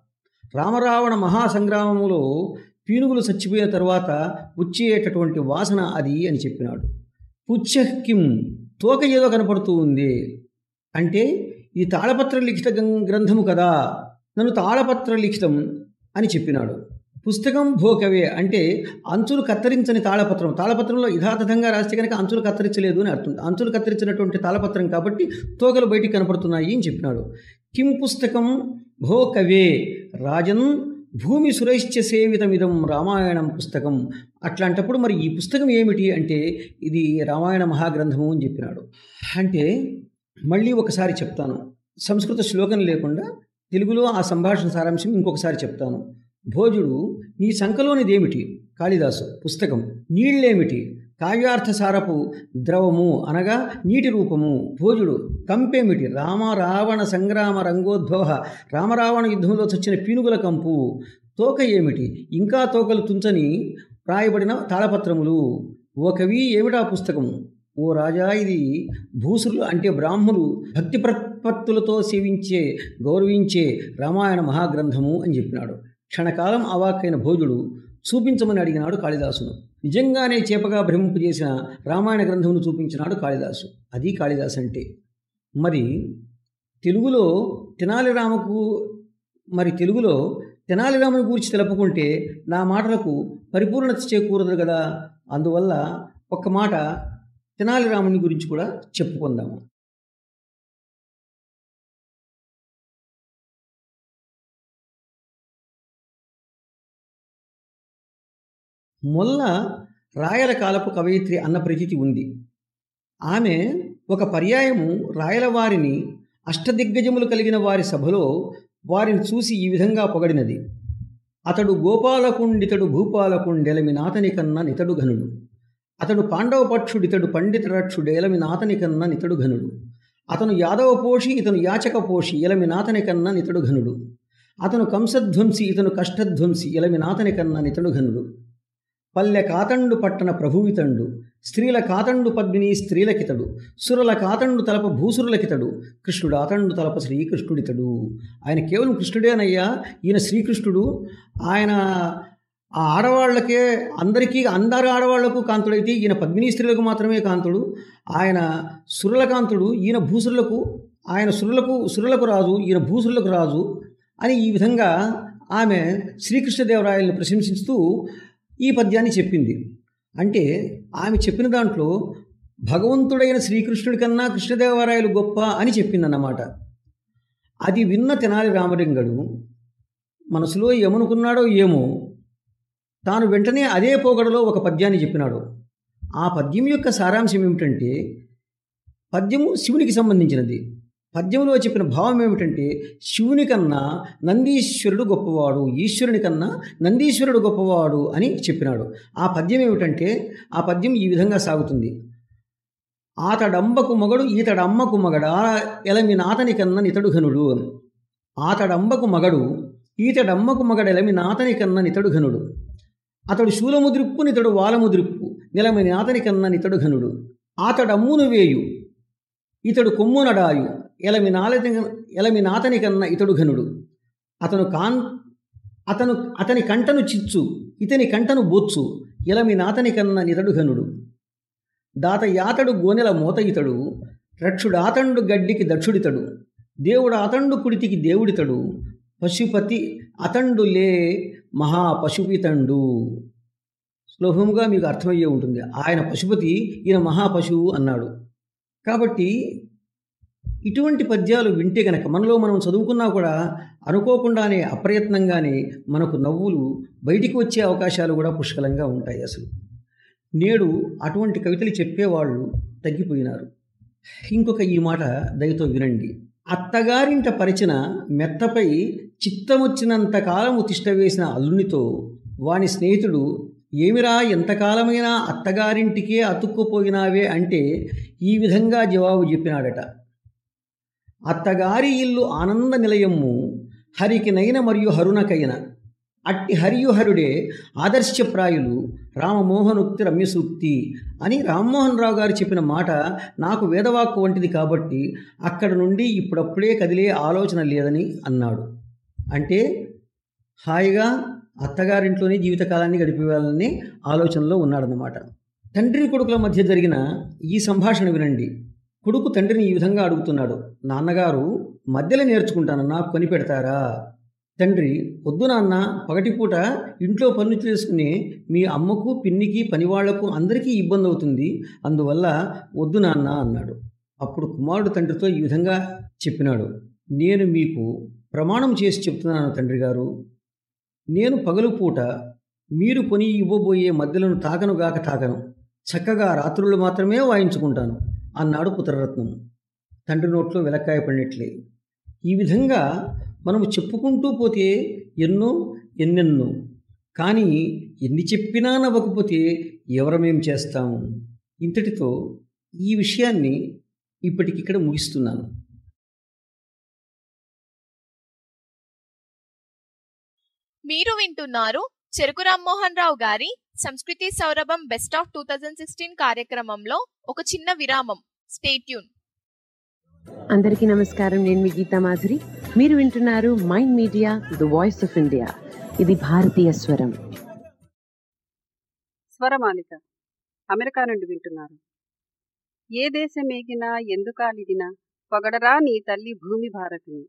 రామరావణ మహాసంగ్రామములో పీనుగులు చచ్చిపోయిన తర్వాత వచ్చేటటువంటి వాసన అది అని చెప్పినాడు. పుచ్చకిం? తోక ఏదో కనపడుతూ ఉంది, అంటే ఇది తాళపత్ర లిఖిత గ్రంథము కదా, నన్ను తాళపత్ర లిఖితం అని చెప్పినాడు. పుస్తకం భోకవే అంటే అంచులు కత్తిరించని తాళపత్రం. తాళపత్రంలో యథాతథంగా రాస్తే కనుక అంచులు కత్తిరించలేదు అని అర్థం. అంచులు కత్తిరించినటువంటి తాళపత్రం కాబట్టి తోకలు బయటికి కనపడుతున్నాయి అని చెప్పినాడు. కిం పుస్తకం భోకవే రాజన్ భూమి సురైశ్చ సేవితమిదం రామాయణం పుస్తకం. అట్లాంటప్పుడు మరి ఈ పుస్తకం ఏమిటి అంటే ఇది రామాయణ మహాగ్రంథము అని చెప్పినాడు. అంటే మళ్ళీ ఒకసారి చెప్తాను, సంస్కృత శ్లోకం లేకుండా తెలుగులో ఆ సంభాషణ సారాంశం ఇంకొకసారి చెప్తాను. భోజుడు నీ సంకలోనిదేమిటి? కాళిదాసు. పుస్తకం. నీళ్ళేమిటి? కావ్యార్థ సారపు ద్రవము అనగా నీటి రూపము. భోజుడు. కంపేమిటి? రామ రావణ సంగ్రామ రంగోద్భవ, రామరావణ యుద్ధంలో చచ్చిన పీనుగుల కంపు. తోక ఏమిటి? ఇంకా తోకలు తుంచని ప్రాయబడిన తాళపత్రములు. ఓ కవి ఏమిటా పుస్తకము? ఓ రాజా ఇది భూసురులు అంటే బ్రాహ్మణులు భక్తి ప్రపత్తులతో సేవించే గౌరవించే రామాయణ మహాగ్రంథము అని చెప్పినాడు. క్షణకాలం అవాక్కైన భోజుడు చూపించమని అడిగినాడు కాళిదాసును. నిజంగానే చేపగా భ్రమింపజేసిన రామాయణ గ్రంథమును చూపించినాడు కాళిదాసు. అది కాళిదాసు అంటే. మరి తెలుగులో తెనాలి రామకు మరి తెలుగులో తెనాలి రాముని గురించి తెలుపుకుంటే నా మాటలకు పరిపూర్ణత చేకూరదు కదా. అందువల్ల ఒక్క మాట తెనాలి రాముని గురించి కూడా చెప్పుకుందాము. మొల్ల రాయల కాలపు కవయిత్రి అన్న ప్రతీతి ఉంది. ఆమె ఒక పర్యాయము రాయల వారిని అష్టదిగ్గజములు కలిగిన వారి సభలో వారిని చూసి ఈ విధంగా పొగడినది. అతడు గోపాలకుండితడు భూపాలకుండెలమి నాతని కన్నా నితడు ఘనుడు. అతడు పాండవ పక్షుడితడు పండిత రక్షుడెలమి నాతని కన్నా నితడు ఘనుడు. అతను యాదవ పోషి ఇతను యాచక పోషి ఎలమి నాతని కన్నా నితడు ఘనుడు. అతను కంసధ్వంసి ఇతను కష్టధ్వంసి ఎలమి నాతని కన్నా నితడు ఘనుడు. పల్లె కాతండు పట్టణ ప్రభువితండు, స్త్రీల కాతండు పద్మిని స్త్రీలకితడు, సురల కాతండు తలప భూసురులకితడు, కృష్ణుడు ఆతండు తలప శ్రీకృష్ణుడితడు. ఆయన కేవలం కృష్ణుడేనయ్యా, ఈయన శ్రీకృష్ణుడు. ఆయన ఆ ఆడవాళ్లకే అందరికీ అందరు ఆడవాళ్లకు కాంతుడైతే ఈయన పద్మిని స్త్రీలకు మాత్రమే కాంతుడు. ఆయన సురుల కాంతుడు, ఈయన భూసురులకు, ఆయన సురులకు సురులకు రాజు, ఈయన భూసురులకు రాజు అని ఈ విధంగా ఆమె శ్రీకృష్ణదేవరాయల్ని ప్రశంసిస్తూ ఈ పద్యాన్ని చెప్పింది. అంటే ఆమె చెప్పిన దాంట్లో భగవంతుడైన శ్రీకృష్ణుడి కన్నా కృష్ణదేవరాయలు గొప్ప అని చెప్పిందన్నమాట. అది విన్న తెనాలి రామలింగడు మనసులో ఏమనుకున్నాడో ఏమో, తాను వెంటనే అదే పోగడలో ఒక పద్యాన్ని చెప్పినాడు. ఆ పద్యం యొక్క సారాంశం ఏమిటంటే, పద్యము శివునికి సంబంధించినది. పద్యంలో చెప్పిన భావం ఏమిటంటే, శివుని కన్నా నందీశ్వరుడు గొప్పవాడు, ఈశ్వరుని కన్నా నందీశ్వరుడు గొప్పవాడు అని చెప్పినాడు. ఆ పద్యం ఏమిటంటే, ఆ పద్యం ఈ విధంగా సాగుతుంది. ఆతడంబకు మగడు ఈతడమ్మకు మగడా ఎలమి నాతని కన్నా నితడు ఘనుడు. ఆతడంబకు మగడు ఈతడమ్మకు మగడెలమి నాతని కన్నా నితడు ఘనుడు. అతడు శూలముద్రిప్పు నితడు వాలముద్రిప్పు నిలమి నాతని కన్నా నితడు ఘనుడు. ఆతడమ్మును వేయు ఇతడు కొమ్మునడాయు ఎలమి నాలతి ఎలమి నాతని కన్నా ఇతడు ఘనుడు. అతను కాన్ అతను అతని కంటను చిచ్చు ఇతని కంటను బొచ్చు ఎలమి నాతని కన్నా నితడు ఘనుడు. దాత యాతడు గోనెల మోత ఇతడు, రక్షుడాతండు గడ్డికి దక్షుడితడు, దేవుడు అతండు కుడితికి దేవుడితడు, పశుపతి అతండు లే మహాపశుపితండు. సులభముగా మీకు అర్థమయ్యే ఉంటుంది. ఆయన పశుపతి, ఈయన మహాపశువు అన్నాడు. కాబట్టి ఇటువంటి పద్యాలు వింటే గనక మనలో మనం చదువుకున్నా కూడా అనుకోకుండానే అప్రయత్నంగానే మనకు నవ్వులు బయటికి వచ్చే అవకాశాలు కూడా పుష్కలంగా ఉంటాయి. అసలు నేడు అటువంటి కవితలు చెప్పేవాళ్ళు తగ్గిపోయినారు. ఇంకొక ఈ మాట దయతో వినండి. అత్తగారింట పరిచిన మెత్తపై చిత్తమొచ్చినంత కాలము తిష్టవేసిన అల్లునితో వాని స్నేహితుడు ఏమిరా ఎంతకాలమైనా అత్తగారింటికే అతుక్కుపోయినావే అంటే ఈ విధంగా జవాబు చెప్పినాడట. అత్తగారి ఇల్లు ఆనంద నిలయము హరికి నైన మరియు హరునకైన అట్టి హరియుహరుడే ఆదర్శప్రాయులు రామమోహనుక్తి రమ్యసూక్తి అని రామ్మోహన్ రావు గారు చెప్పిన మాట నాకు వేదవాక్కు వంటిది కాబట్టి అక్కడ నుండి ఇప్పుడప్పుడే కదిలే ఆలోచన లేదని అన్నాడు. అంటే హాయిగా అత్తగారింట్లోనే జీవితకాలాన్ని గడిపేయాలనే ఆలోచనలో ఉన్నాడన్నమాట. తండ్రి కొడుకుల మధ్య జరిగిన ఈ సంభాషణ వినండి. కొడుకు తండ్రిని ఈ విధంగా అడుగుతున్నాడు, నాన్నగారు మధ్యలో నేర్చుకుంటాను నాకు కొని పెడతారా? తండ్రి, వద్దు నాన్న, పగటిపూట ఇంట్లో పనులు చేసుకుని మీ అమ్మకు పిన్నికి పనివాళ్లకు అందరికీ ఇబ్బంది అవుతుంది, అందువల్ల వద్దు నాన్న అన్నాడు. అప్పుడు కుమారుడు తండ్రితో ఈ విధంగా చెప్పినాడు, నేను మీకు ప్రమాణం చేసి చెప్తున్నాను తండ్రి గారు, నేను పగలు పూట మీరు కొని ఇవ్వబోయే మధ్యలను తాకనుగాక తాకను, చక్కగా రాత్రులు మాత్రమే వాయించుకుంటాను అన్నాడు పుత్రరత్నం. తండ్రి నోట్లో వెలక్కాయ పడినట్లే. ఈ విధంగా మనము చెప్పుకుంటూ పోతే ఎన్నో ఎన్నెన్నో, కానీ ఎన్ని చెప్పినా నవ్వకపోతే ఎవరమేం చేస్తాము. ఇంతటితో ఈ విషయాన్ని ఇప్పటికిక్కడ ముగిస్తున్నాను. మీరు వింటున్నారు చెరుకు రామ్మోహన్ రావు గారి సంస్కృతి సౌరభం best of two thousand sixteen కార్యక్రమంలో ఒక చిన్న విరామం. Stay tune. అందరికీ నమస్కారం. నేను మీ గీతా మాధురి. మీరు వింటున్నారు Mind Media the voice of India. ఇది భారతీయ స్వరం. స్వరమాలిక అమెరికా నుండి వింటున్నారు. ఏ దేశమేగినా ఎందుకాలిదినా పొగడరా నీ తల్లి భూమి భారతిని.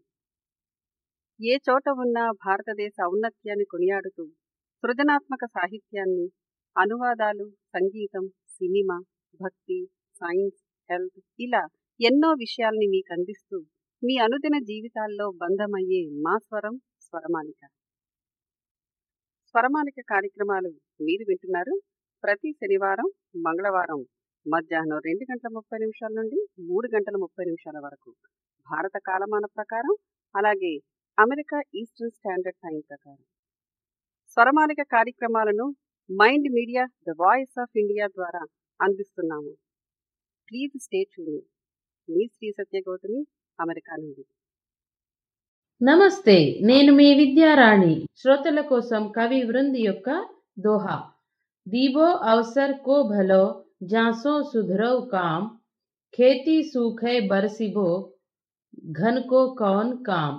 ఏ చోట ఉన్నా భారతదేశ ఔన్నత్యాన్ని కొనియాడుతూ సృజనాత్మక సాహిత్యాన్ని, అనువాదాలు, సంగీతం, సినిమా, భక్తి, సైన్స్, హెల్త్ ఇలా ఎన్నో విషయాల్ని మీకు అందిస్తూ మీ అనుదిన జీవితాల్లో బంధమయ్యే మా స్వరం స్వరమాలిక. స్వరమాలిక కార్యక్రమాలు మీరు వింటున్నారు ప్రతి శనివారం, మంగళవారం మధ్యాహ్నం రెండు గంటల ముప్పై నిమిషాల నుండి మూడు గంటల ముప్పై నిమిషాల వరకు భారత కాలమాన ప్రకారం, అలాగే అమెరికా ఈస్టర్న్ స్టాండర్డ్ టైం ప్రకారం. స్వరమాలిక కార్యక్రమాలను Mind Media the voice of India ద్వారా అందిస్తున్నాము. Please stay tune. మీ శ్రీ సత్యగౌతమి, అమెరికా నుండి. నమస్తే, నేను మీ విద్యారాణి. శ్రోతల కోసం కవి వృంది యొక్క దోహా. దీవో అవసర్ కో భలో జాసో సుధరౌ కామ్, ఖేతీ సూఖై బరసిబో ఘన్ కో కౌన్ కామ్.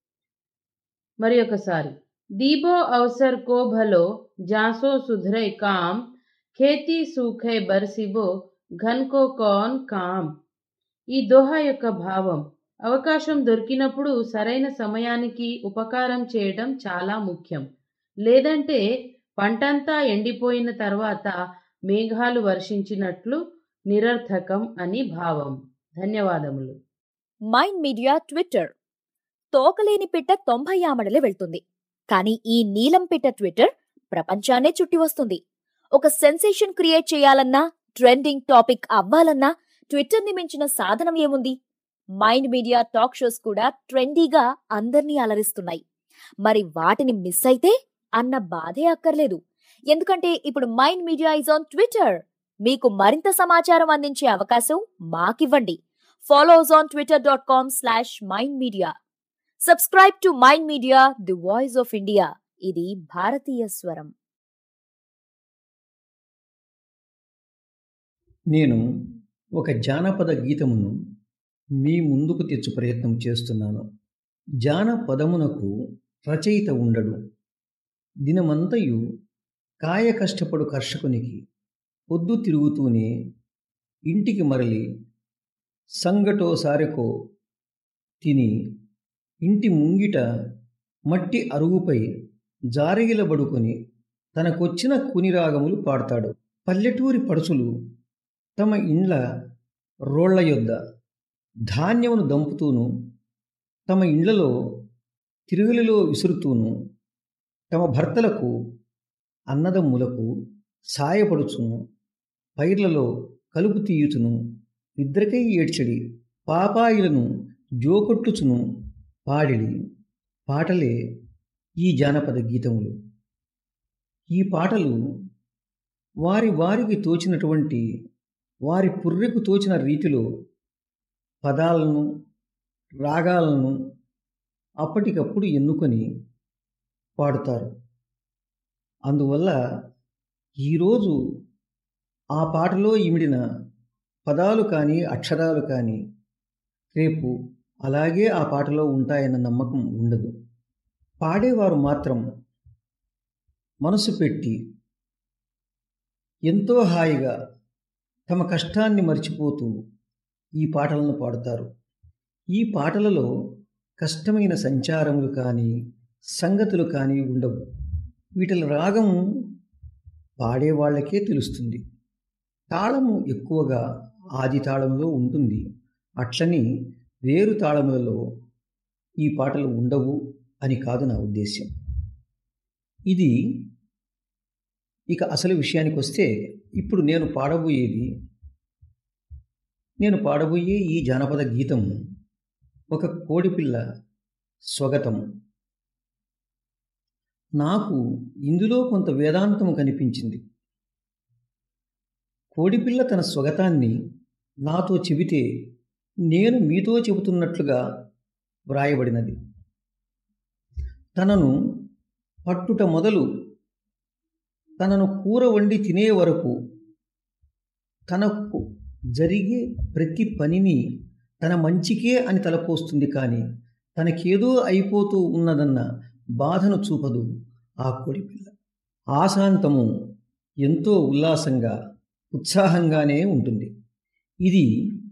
మరి ఒకసారి, దీబో అవసర్ కో భలో జాసో సుధరై కామ్, ఖేతీ సూఖై బరసిబో ఘన్ కో కౌన్ కామ్. ఈ దోహా యొక్క భావం, అవకాశం దొరికినప్పుడు సరైన సమయానికి ఉపకారం చేయడం చాలా ముఖ్యం. లేదంటే పంటంతా ఎండిపోయిన తర్వాత మేఘాలు వర్షించినట్లు నిరర్థకం అని భావం. ధన్యవాదములు. Mind media Twitter. తోకలేని పిట్ట తొంభై ఆమడలే వెళ్తుంది, కానీ ఈ నీలం పిట్ట ట్విట్టర్ ప్రపంచాన్నే చుట్టి వస్తుంది. ఒక సెన్సేషన్ క్రియేట్ చేయాలన్నా, ట్రెండింగ్ టాపిక్ అవ్వాలన్నా ట్విట్టర్ ని మించిన సాధనం ఏముంది? మైండ్ మీడియా టాక్ షోస్ కూడా ట్రెండీగా అందర్నీ అలరిస్తున్నాయి. మరి వాటిని మిస్ అయితే అన్న బాధే అక్కర్లేదు, ఎందుకంటే ఇప్పుడు Mind Media is on Twitter. మీకు మరింత సమాచారం అందించే అవకాశం మాకివ్వండి. Follow us on Twitter dot com slash Mind Media. Subscribe to Mind Media the voice of India. ఇది భారతీయ స్వరం. నేను ఒక జానపద గీతమును మీ ముందుకు తెచ్చు ప్రయత్నం చేస్తున్నాను. జానపదమునకు రచయిత ఉండడు. దినమంతయు కాయ కష్టపడు కర్షకునికి పొద్దు తిరుగుతూనే ఇంటికి మరలి సంగటో సారెకో తిని ఇంటి ముంగిట మట్టి అరుగుపై జారగిలబడుకొని తనకొచ్చిన కునిరాగములు పాడతాడు. పల్లెటూరి పడుచులు తమ ఇండ్ల రోళ్ల యొద్ద ధాన్యమును దంపుతూను, తమ ఇండ్లలో తిరుగులలో విసురుతూను, తమ భర్తలకు అన్నదమ్ములకు సాయపడుచును, పైర్లలో కలుపు తీయుచును, నిద్రకై ఏడ్చడి పాపాయిలను జోకొట్టుచును పాడిడి పాటలే ఈ జానపద గీతములు. ఈ పాటలు వారి వారికి తోచినటువంటి, వారి పుర్రెకు తోచిన రీతిలో పదాలను, రాగాలను అప్పటికప్పుడు ఎన్నుకొని పాడుతారు. అందువల్ల ఈరోజు ఆ పాటలో ఇమిడిన పదాలు కానీ, అక్షరాలు కానీ రేపు అలాగే ఆ పాటలో ఉంటాయన్న నమ్మకం ఉండదు. పాడేవారు మాత్రం మనసు పెట్టి ఎంతో హాయిగా తమ కష్టాన్ని మర్చిపోతూ ఈ పాటలను పాడుతారు. ఈ పాటలలో కష్టమైన సంచారములు కానీ, సంగతులు కానీ ఉండవు. వీటిల రాగం పాడేవాళ్ళకే తెలుస్తుంది. తాళము ఎక్కువగా ఆది తాళంలో ఉంటుంది. అట్లని వేరు తాళములలో ఈ పాటలు ఉండవు అని కాదు నా ఉద్దేశ్యం. ఇది ఇక అసలు విషయానికి వస్తే, ఇప్పుడు నేను పాడబోయేది నేను పాడబోయే ఈ జానపద గీతం ఒక కోడిపిల్ల స్వగతము. నాకు ఇందులో కొంత వేదాంతము కనిపించింది. కోడిపిల్ల తన స్వగతాన్ని నాతో చెబితే నేను మీతో చెబుతున్నట్లుగా వ్రాయబడినది. తనను పట్టుట మొదలు తనను కూర వండి తినే వరకు తనకు జరిగే ప్రతి పనిని తన మంచికే అని తలపోస్తుంది. కానీ తనకేదో అయిపోతూ ఉన్నదన్న బాధను చూపదు ఆ కోడిపిల్ల. ఆశాంతము ఎంతో ఉల్లాసంగా ఉత్సాహంగానే ఉంటుంది. ఇది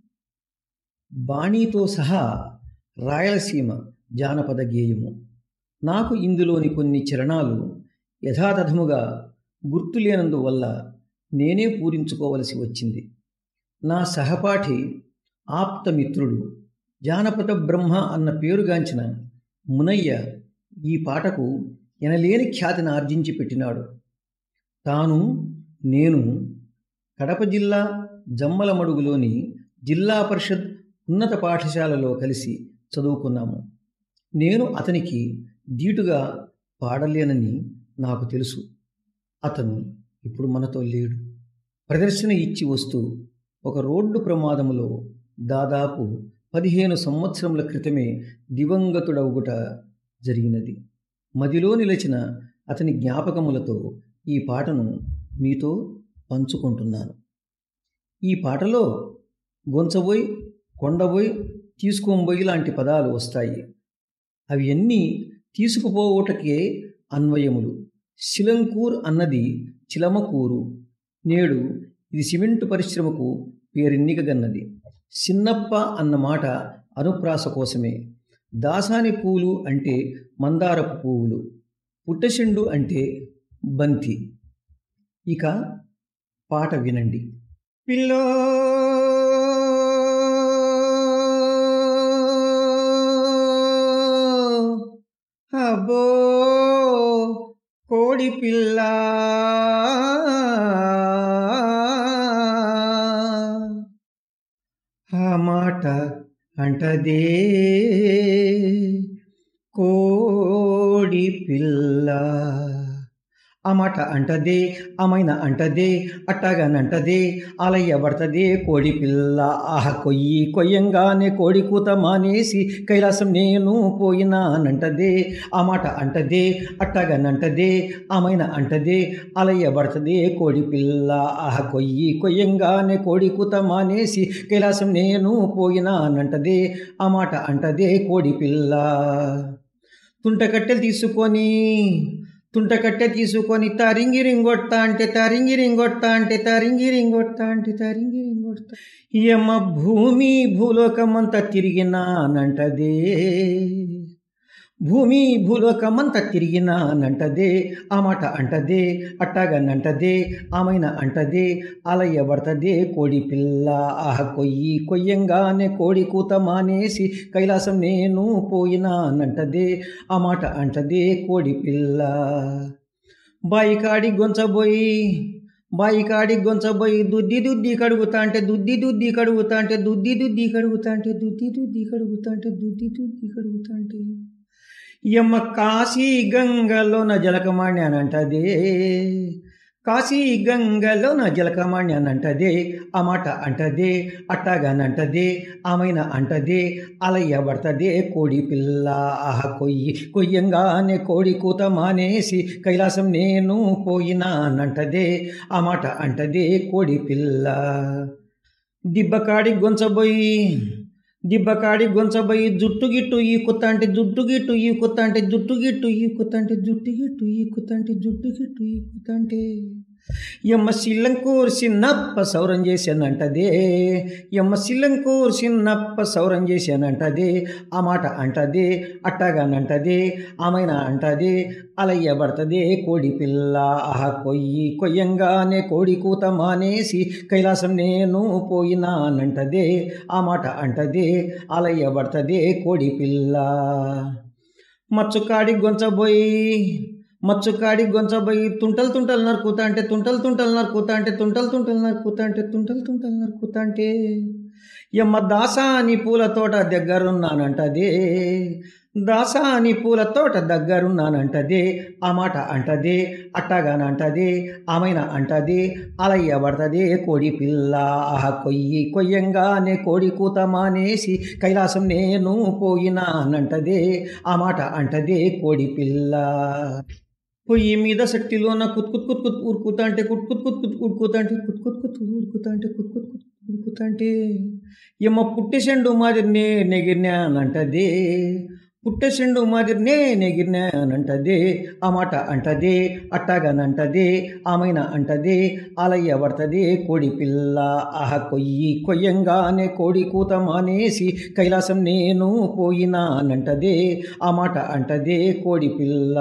బాణీతో సహా రాయలసీమ జానపద గేయము. నాకు ఇందులోని కొన్ని చరణాలు యథాతథముగా గుర్తులేనందువల్ల నేనే పూరించుకోవలసి వచ్చింది. నా సహపాఠి ఆప్తమిత్రుడు జానపద బ్రహ్మ అన్న పేరుగాంచిన మునయ్య ఈ పాటకు ఎనలేని ఖ్యాతిని ఆర్జించి పెట్టినాడు. తాను నేను కడప జిల్లా జమ్మలమడుగులోని జిల్లా పరిషత్ ఉన్నత పాఠశాలలో కలిసి చదువుకున్నాము. నేను అతనికి దీటుగా పాడలేనని నాకు తెలుసు. అతను ఇప్పుడు మనతో లేడు. ప్రదర్శన ఇచ్చి వస్తూ ఒక రోడ్డు ప్రమాదములో దాదాపు పదిహేను సంవత్సరముల క్రితమే దివంగతుడవుగుట జరిగినది. మదిలో నిలిచిన అతని జ్ఞాపకములతో ఈ పాటను మీతో పంచుకుంటున్నాను. ఈ పాటలో గొంచబోయి, కొండబోయి, తీసుకోబోయి లాంటి పదాలు వస్తాయి. అవి అన్నీ తీసుకుపోవుటకే అన్వయములు. శిలంకూర్ అన్నది చిలమకూరు. నేడు ఇది సిమెంటు పరిశ్రమకు పేరెన్నికగన్నది. చిన్నప్ప అన్న మాట అనుప్రాస కోసమే. దాసాని పూలు అంటే మందారపు పువ్వులు. పుట్టచెండు అంటే బంతి. ఇక పాట వినండి. పిల్లో అబ్బో కోడి పిల్ల ఆ మాట అంటదే కోడి పిల్ల, ఆ మాట అంటదే అమైన అంటదే అట్టగానంటదే అలయ్య పడతదే కోడి పిల్ల. ఆహ కొయ్యి కొయ్యంగానే కోడి కూత మానేసి కైలాసం నేను పోయినానంటదే. ఆ మాట అంటదే అట్టగానంటదే అమైన అంటదే అలయ్య పడతదే కోడి పిల్ల. ఆహ కొయ్యి కొయ్యంగానే కోడి కూత మానేసి కైలాసం నేను పోయినానంటదే. ఆ మాట అంటదే కోడి పిల్ల. తుంటకట్టెలు తీసుకొని తుంటకట్టె తీసుకొని తరింగి రింగొడతా అంటే తరింగి రింగొడతా అంటే తరింగి రింగొడతా అంటే తరింగి రింగొడతా యమ భూమి భూలోకమంతా తిరిగినానంటదే. భూమి భూలోకమంతా తిరిగినానంటదే. ఆ మాట అంటదే అట్టగానంటదే ఆమెన అంటదే అలయ్య పడతదే కోడి పిల్ల. ఆహ కొయ్యి కొయ్యంగానే కోడి కూత మానేసి కైలాసం నేను పోయినానంటదే. ఆ మాట అంటదే కోడి పిల్ల. బాయికాడి గొంచబోయి బాయికాడి గొంచబోయి దుద్ది దుద్ది కడుగుతా అంటే దుద్ది దుద్ది కడుగుతా అంటే దుద్ది దుద్ది కడుగుతా అంటే దుద్ది దుద్ది కడుగుతా అంటే దుద్ది దుద్ది కడుగుతా అంటే యమ్మ కాశీ గంగలోన జలకమాణ్యానంటదే. కాశీ గంగలోన జలకమాణ్యానంటదే. ఆ మాట అంటదే అట్టగానంటదే ఆమెన అంటదే అలయ్య పడతదే కోడి పిల్ల. ఆహ కొయ్యి కొయ్యంగానే కోడి కూత మానేసి కైలాసం నేను పోయినానంటదే. ఆ మాట అంటదే కోడి పిల్ల. దిబ్బకాడి గొంచబోయి దిబ్బకాడి గొంచబోయి జుట్టు గిట్టు ఈ కుత్త అంటే జుట్టు గిట్టు ఈ కుత్త అంటే జుట్టు గిట్టు ఈ కుత్త అంటే జుట్టు గిట్టు ఈ కుత్త అంటే జుట్టు గిట్టు ఈ కుత్త అంటే ఎమ్మ సిల్లంకూర్ సిన్నప్ప సౌరం చేశానంటదే, ఎమ్మ సిల్లంకూర్ సిన్నప్ప సౌరం చేశానంటదే, ఆ మాట అంటదే అట్టగానంటదే, ఆమెన అంటదే అలయ్య పడుతుంది కోడి పిల్ల. ఆహ కొయ్యి కొయ్యంగానే కోడి కూత మానేసి కైలాసం నేను పోయినానంటదే, ఆ మాట అంటదే అలయ్య పడుతుంది కోడి పిల్ల. మచ్చుకాడి గొంచబోయి మచ్చుకాడి గొంచబోయి తుంటలు తుంటలు నరుకుతా అంటే తుంటలు తుంటలు నరుకుతా అంటే తుంటలు తుంటలు నరుకుతా అంటే తుంటలు తుంటలు నరుకుతా అంటే ఎమ్మ దాసాని పూల తోట దగ్గరున్నానంటదే, దాసాని పూల తోట దగ్గరున్నానంటదే, ఆ మాట అంటదే అట్టగానంటదే, ఆమెన అంటదే అలయ్య పడుతుంది కోడి పిల్ల. ఆహ కొయ్యి కొయ్యంగానే కోడి కూత మానేసి కైలాసం నేను పోయినానంటదే, ఆ మాట అంటదే కోడి పిల్ల. పొయ్యి మీద సట్టిలోన కుత్కుత్ కుత్కుత్ ఉరుకుతా అంటే కుత్కుత్ కుత్కుత్ ఉరుకుతా అంటే కుత్కుత్ కుత్ ఉరుకుతా అంటే కుత్కుత్ కుత్ ఉరుకుతా అంటే ఎమ్మ పుట్టెసెండు మాదిరినే నెగిరినానంటదే, పుట్టెసెండు మాదిరినే నెగిరినానంటదే, ఆ మాట అంటదే అట్టగానంటదే, ఆమెన అంటదే అలయ్య పడుతుంది కోడి పిల్ల. ఆహ కొయ్యి కొయ్యంగానే కోడి కూత మానేసి కైలాసం నేను పోయినానంటదే, ఆ మాట అంటదే కోడి పిల్ల.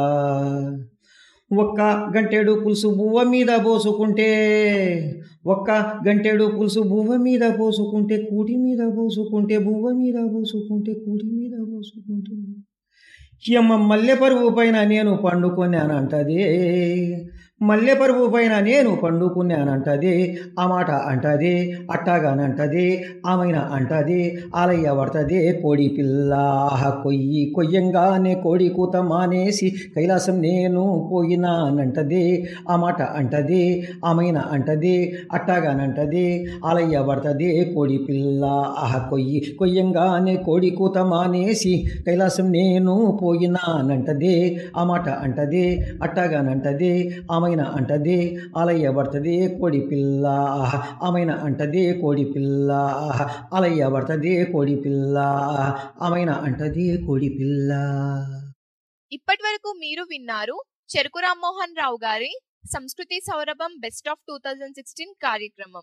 ఒక్క గంటెడు పులుసు బువ్వ మీద పోసుకుంటే, ఒక్క గంటెడు పులుసు బువ్వ మీద పోసుకుంటే, కూటి మీద పోసుకుంటే, బువ్వ మీద పోసుకుంటే, కూటి మీద పోసుకుంటే ఎమ్మ మల్లె పరువు పైన నేను పండుకున్నానంటదే, మల్లె పరువు పైన నేను పండుకున్నానంటదే, ఆ మాట అంటదే అట్టగానంటదే, ఆమెన అంటదే అలయ్య పడుతుంది కోడి పిల్ల. ఆహ కొయ్యి కొయ్యంగానే కోడి కూత మానేసి కైలాసం నేను పోయినానంటదే, ఆ మాట అంటదే ఆమెన అంటదే అట్టగానంటదే అలయ్య పడుతుంది కోడి పిల్ల. ఆహ కొయ్యి కొయ్యంగానే కోడి కూత మానేసి కైలాసం నేను పోయినానంటదే, ఆ మాట అంటదే అట్టగానంటదే, ఆమెన అంటదే అలయ్య పడుతుంది కోడి పిల్ల. ఆమెన అంటదే కోడి పిల్ల, అలయ్య పడుతుంది కోడి పిల్ల, ఆమెన అంటదే కోడి పిల్ల. ఇప్పటి వరకు మీరు విన్నారు చెరుకు రామ్మోహన్ రావు గారి సంస్కృతి సౌరభం best of two thousand sixteen కార్యక్రమం.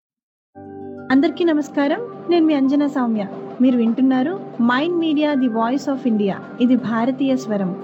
అందరికీ నమస్కారం. నేను మీ అంజనా సౌమ్య. మీరు వింటున్నారు Mind Media the voice of India. ఇది భారతీయ స్వరం.